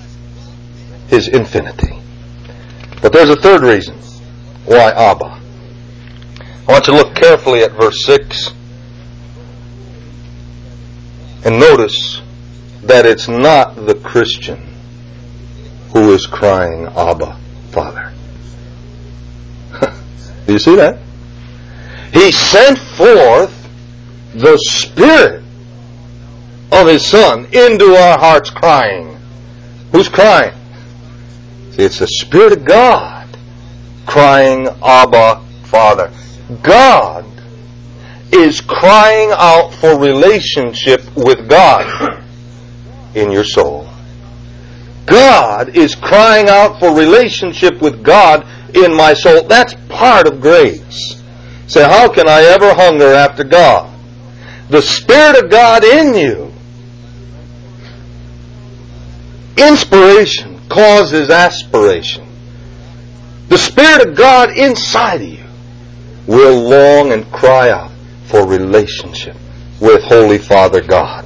S2: His infinity. But there's a third reason why Abba. I want you to look carefully at verse six. And notice that it's not the Christian who is crying, Abba, Father. Do you see that? He sent forth the Spirit of His Son into our hearts crying. Who's crying? See, it's the Spirit of God crying, Abba, Father. God is crying out for relationship with God in your soul. God is crying out for relationship with God in my soul. That's part of grace. So how can I ever hunger after God? The Spirit of God in you. Inspiration causes aspiration. The Spirit of God inside of you will long and cry out for relationship with Holy Father God.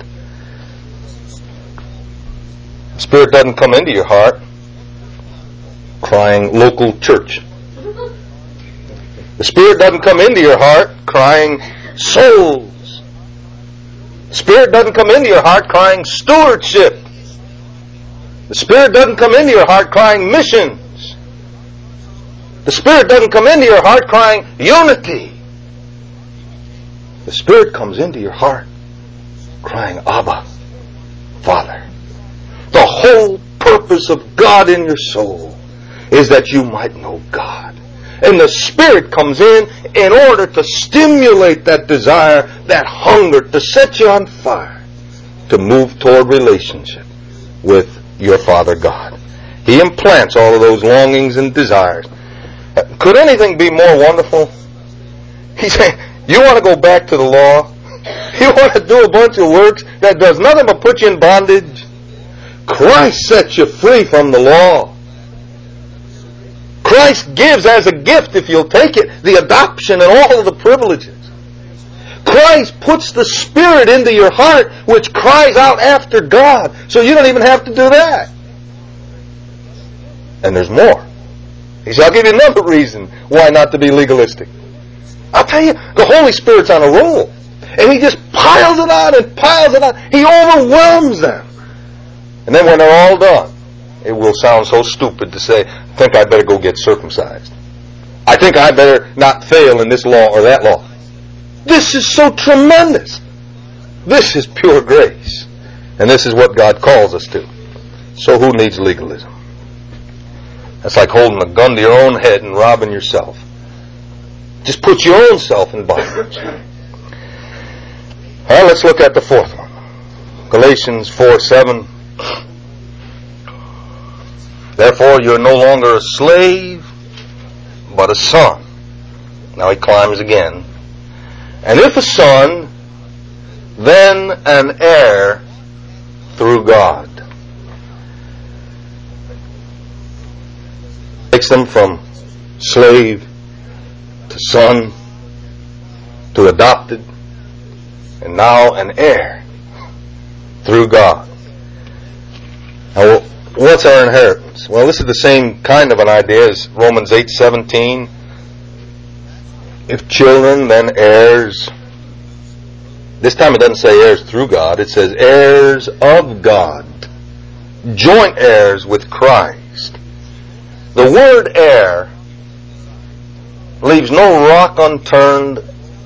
S2: The Spirit doesn't come into your heart crying local church. The Spirit doesn't come into your heart crying souls. The Spirit doesn't come into your heart crying stewardship. The Spirit doesn't come into your heart crying missions. The Spirit doesn't come into your heart crying unity. The Spirit comes into your heart crying, Abba, Father. The whole purpose of God in your soul is that you might know God. And the Spirit comes in in order to stimulate that desire, that hunger, to set you on fire, to move toward relationship with your Father God. He implants all of those longings and desires. Could anything be more wonderful? He said, you want to go back to the law? You want to do a bunch of works that does nothing but put you in bondage? Christ sets you free from the law. Christ gives as a gift, if you'll take it, the adoption and all of the privileges. Christ puts the Spirit into your heart, which cries out after God. So you don't even have to do that. And there's more. He said, I'll give you another reason why not to be legalistic. I'll tell you, the Holy Spirit's on a roll. And He just piles it on and piles it on. He overwhelms them. And then when they're all done, it will sound so stupid to say, I think I better go get circumcised. I think I better not fail in this law or that law. This is so tremendous. This is pure grace. And this is what God calls us to. So who needs legalism? That's like holding a gun to your own head and robbing yourself. Just put your own self in bondage. All right, let's look at the fourth one. Galatians four seven. Therefore, you're no longer a slave, but a son. Now he climbs again. And if a son, then an heir through God. Takes them from slave to son to adopted, and now an heir through God. Now, what's our inheritance? Well, this is the same kind of an idea as Romans eight seventeen. If children, then heirs. This time it doesn't say heirs through God. It says heirs of God. Joint heirs with Christ. The word heir leaves no rock unturned,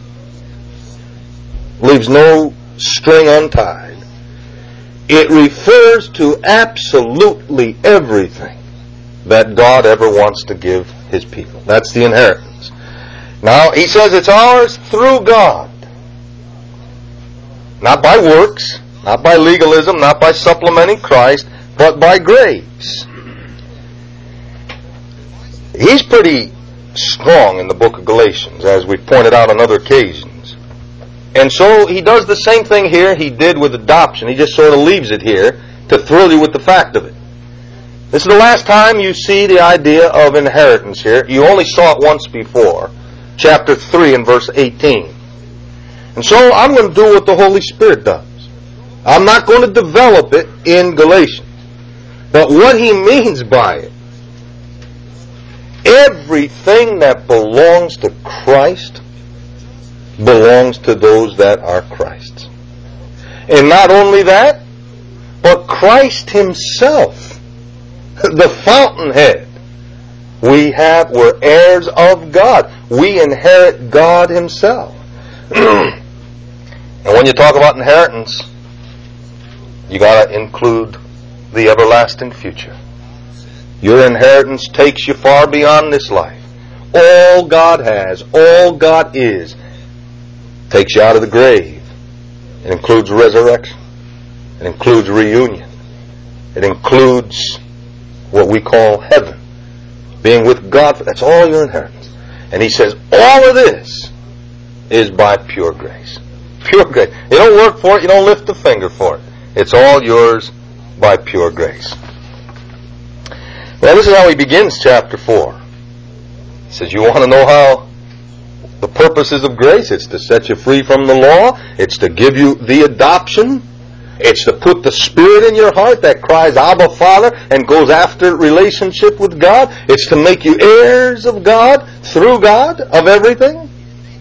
S2: leaves no string untied. It refers to absolutely everything that God ever wants to give His people. That's the inheritance. Now, He says it's ours through God. Not by works, not by legalism, not by supplementing Christ, but by grace. He's pretty strong in the book of Galatians, as we pointed out on other occasions. And so he does the same thing here he did with adoption. He just sort of leaves it here to thrill you with the fact of it. This is the last time you see the idea of inheritance here. You only saw it once before. Chapter three and verse eighteen. And so I'm going to do what the Holy Spirit does. I'm not going to develop it in Galatians. But what he means by it, everything that belongs to Christ belongs to those that are Christ's. And not only that, but Christ Himself, the fountainhead. We have, we're heirs of God. We inherit God Himself. And when you talk about inheritance, you got to include the everlasting future. Your inheritance takes you far beyond this life. All God has, all God is, takes you out of the grave. It includes resurrection. It includes reunion. It includes what we call heaven. Being with God, that's all your inheritance. And he says, all of this is by pure grace. Pure grace. You don't work for it, you don't lift a finger for it. It's all yours by pure grace. Well, this is how he begins chapter four. He says, you want to know how the purposes of grace? It's to set you free from the law. It's to give you the adoption. It's to put the Spirit in your heart that cries, Abba, Father, and goes after relationship with God. It's to make you heirs of God, through God, of everything.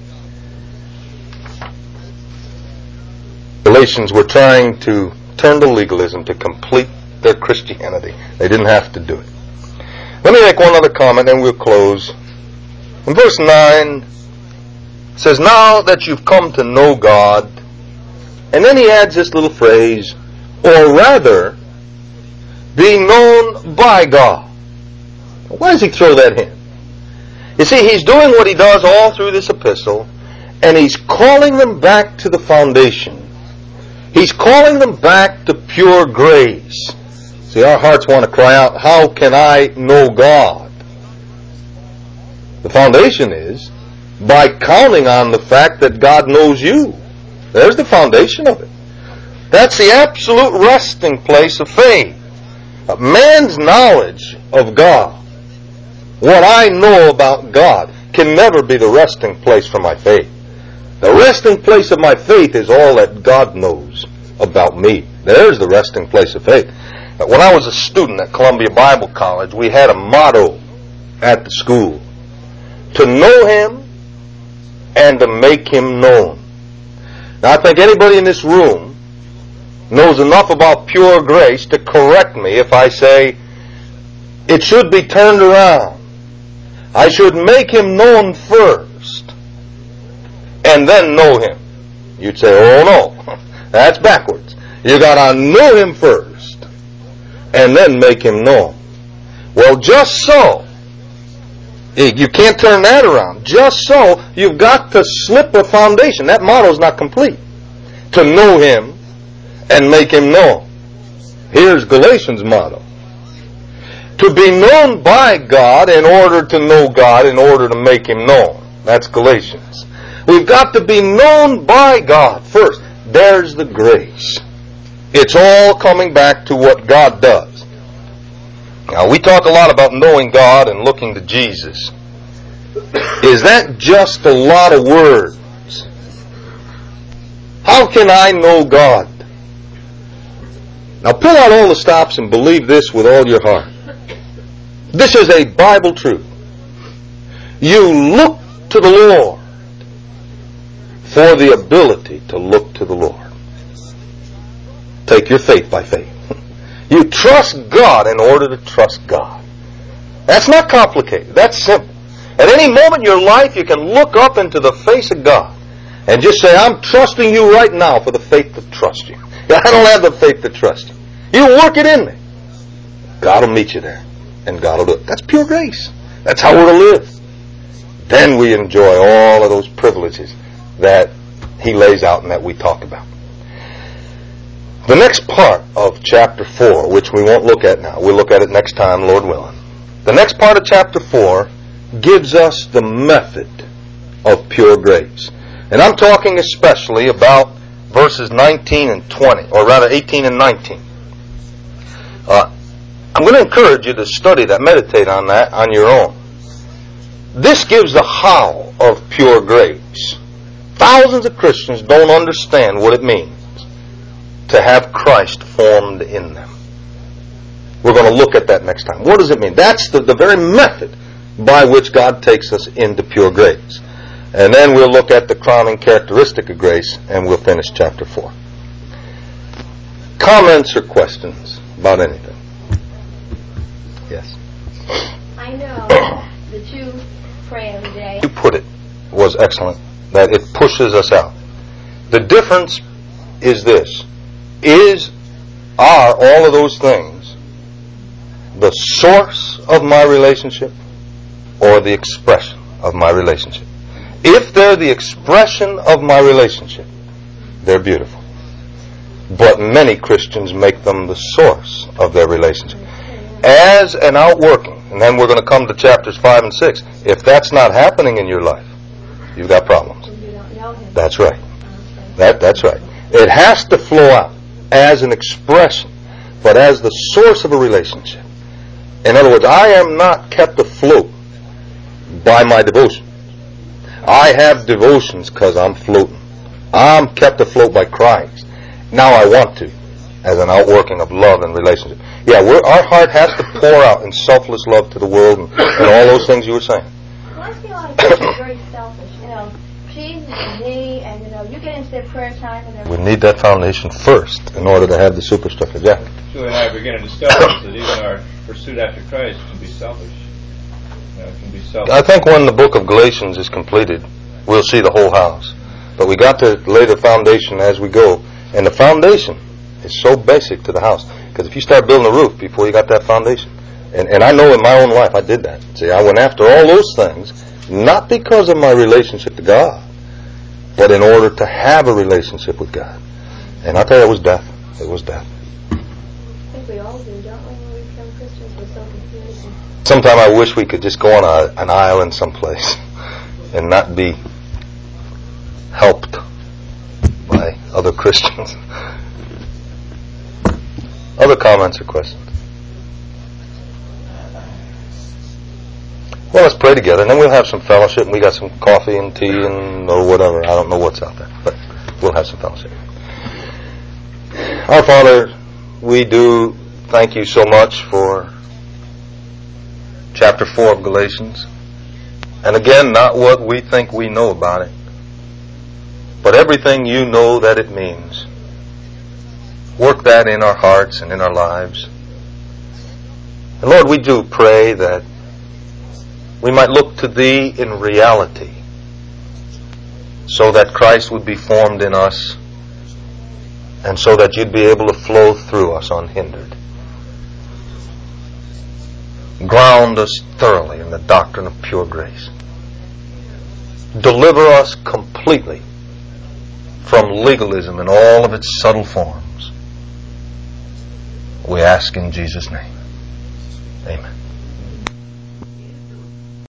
S2: Galatians were trying to turn to legalism to complete their Christianity. They didn't have to do it. Let me make one other comment and we'll close. In verse nine, it says, now that you've come to know God, and then he adds this little phrase, or rather, be known by God. Why does he throw that in? You see, he's doing what he does all through this epistle, and he's calling them back to the foundation. He's calling them back to pure grace. See, our hearts want to cry out, how can I know God? The foundation is by counting on the fact that God knows you. There's the foundation of it. That's the absolute resting place of faith. Man's knowledge of God, what I know about God, can never be the resting place for my faith. The resting place of my faith is all that God knows about me. There's the resting place of faith. When I was a student at Columbia Bible College, we had a motto at the school: to know Him and to make Him known. Now, I think anybody in this room knows enough about pure grace to correct me if I say it should be turned around. I should make Him known first and then know Him. You'd say, oh no, that's backwards. You got to know Him first and then make Him known. Well, just so. You can't turn that around. Just so, you've got to slip a foundation. That motto is not complete. To know Him and make Him known. Here's Galatians' motto. To be known by God in order to know God, in order to make Him known. That's Galatians. We've got to be known by God first. There's the grace. It's all coming back to what God does. Now, we talk a lot about knowing God and looking to Jesus. Is that just a lot of words? How can I know God? Now, pull out all the stops and believe this with all your heart. This is a Bible truth. You look to the Lord for the ability to look to the Lord. Take your faith by faith. You trust God in order to trust God. That's not complicated. That's simple. At any moment in your life, you can look up into the face of God and just say, I'm trusting you right now for the faith to trust you. I don't have the faith to trust you. You work it in me. God will meet you there. And God will do it. That's pure grace. That's how we're to live. Then we enjoy all of those privileges that He lays out and that we talk about. The next part of chapter four, which we won't look at now, we'll look at it next time, Lord willing. The next part of chapter four gives us the method of pure grace. And I'm talking especially about verses nineteen and twenty, or rather eighteen and nineteen. Uh, I'm going to encourage you to study that, meditate on that on your own. This gives the how of pure grace. Thousands of Christians don't understand what it means to have Christ formed in them. We're going to look at that next time. What does it mean? That's the, the very method by which God takes us into pure grace. And then we'll look at the crowning characteristic of grace, and we'll finish chapter four. Comments or questions about anything? Yes.
S3: I know that you pray every day.
S2: You put it was excellent, that it pushes us out. The difference is this. Is, are all of those things the source of my relationship or the expression of my relationship? If they're the expression of my relationship, they're beautiful. But many Christians make them the source of their relationship. As an outworking, and then we're going to come to chapters five and six. If that's not happening in your life, you've got problems. That's right. That, that's right. It has to flow out as an expression, but as the source of a relationship. In other words, I am not kept afloat by my devotion. I have devotions because I'm floating. I'm kept afloat by Christ. Now I want to, as an outworking of love and relationship. Yeah, we're, our heart has to pour out in selfless love to the world and, and all those things you were saying.
S3: Well, I feel like people are very selfish. You know, Jesus and me, and you know, you get into their prayer time and
S2: We
S3: everything.
S2: need that foundation first in order to have the superstructure. Jack?
S4: Julie and I are beginning to discover that even our pursuit after Christ can be selfish. You know, it can be selfish.
S2: I think when the book of Galatians is completed, we'll see the whole house. But we got to lay the foundation as we go. And the foundation is so basic to the house. Because if you start building a roof before you got that foundation, and, and I know in my own life I did that. See, I went after all those things, not because of my relationship to God, but in order to have a relationship with God. And I tell you, it was death. It was death.
S3: I think we all do, don't we? When we become Christians, we're so confused. And
S2: Sometimes I wish we could just go on a, an island someplace and not be helped by other Christians. Other comments or questions? Well, let's pray together, and then we'll have some fellowship, and we got some coffee and tea and or whatever. I don't know what's out there, but we'll have some fellowship. Our Father, we do thank you so much for chapter four of Galatians. And again, not what we think we know about it, but everything you know that it means. Work that in our hearts and in our lives. And Lord, we do pray that we might look to Thee in reality, so that Christ would be formed in us, and so that You'd be able to flow through us unhindered. Ground us thoroughly in the doctrine of pure grace. Deliver us completely from legalism in all of its subtle forms. We ask in Jesus' name. Amen.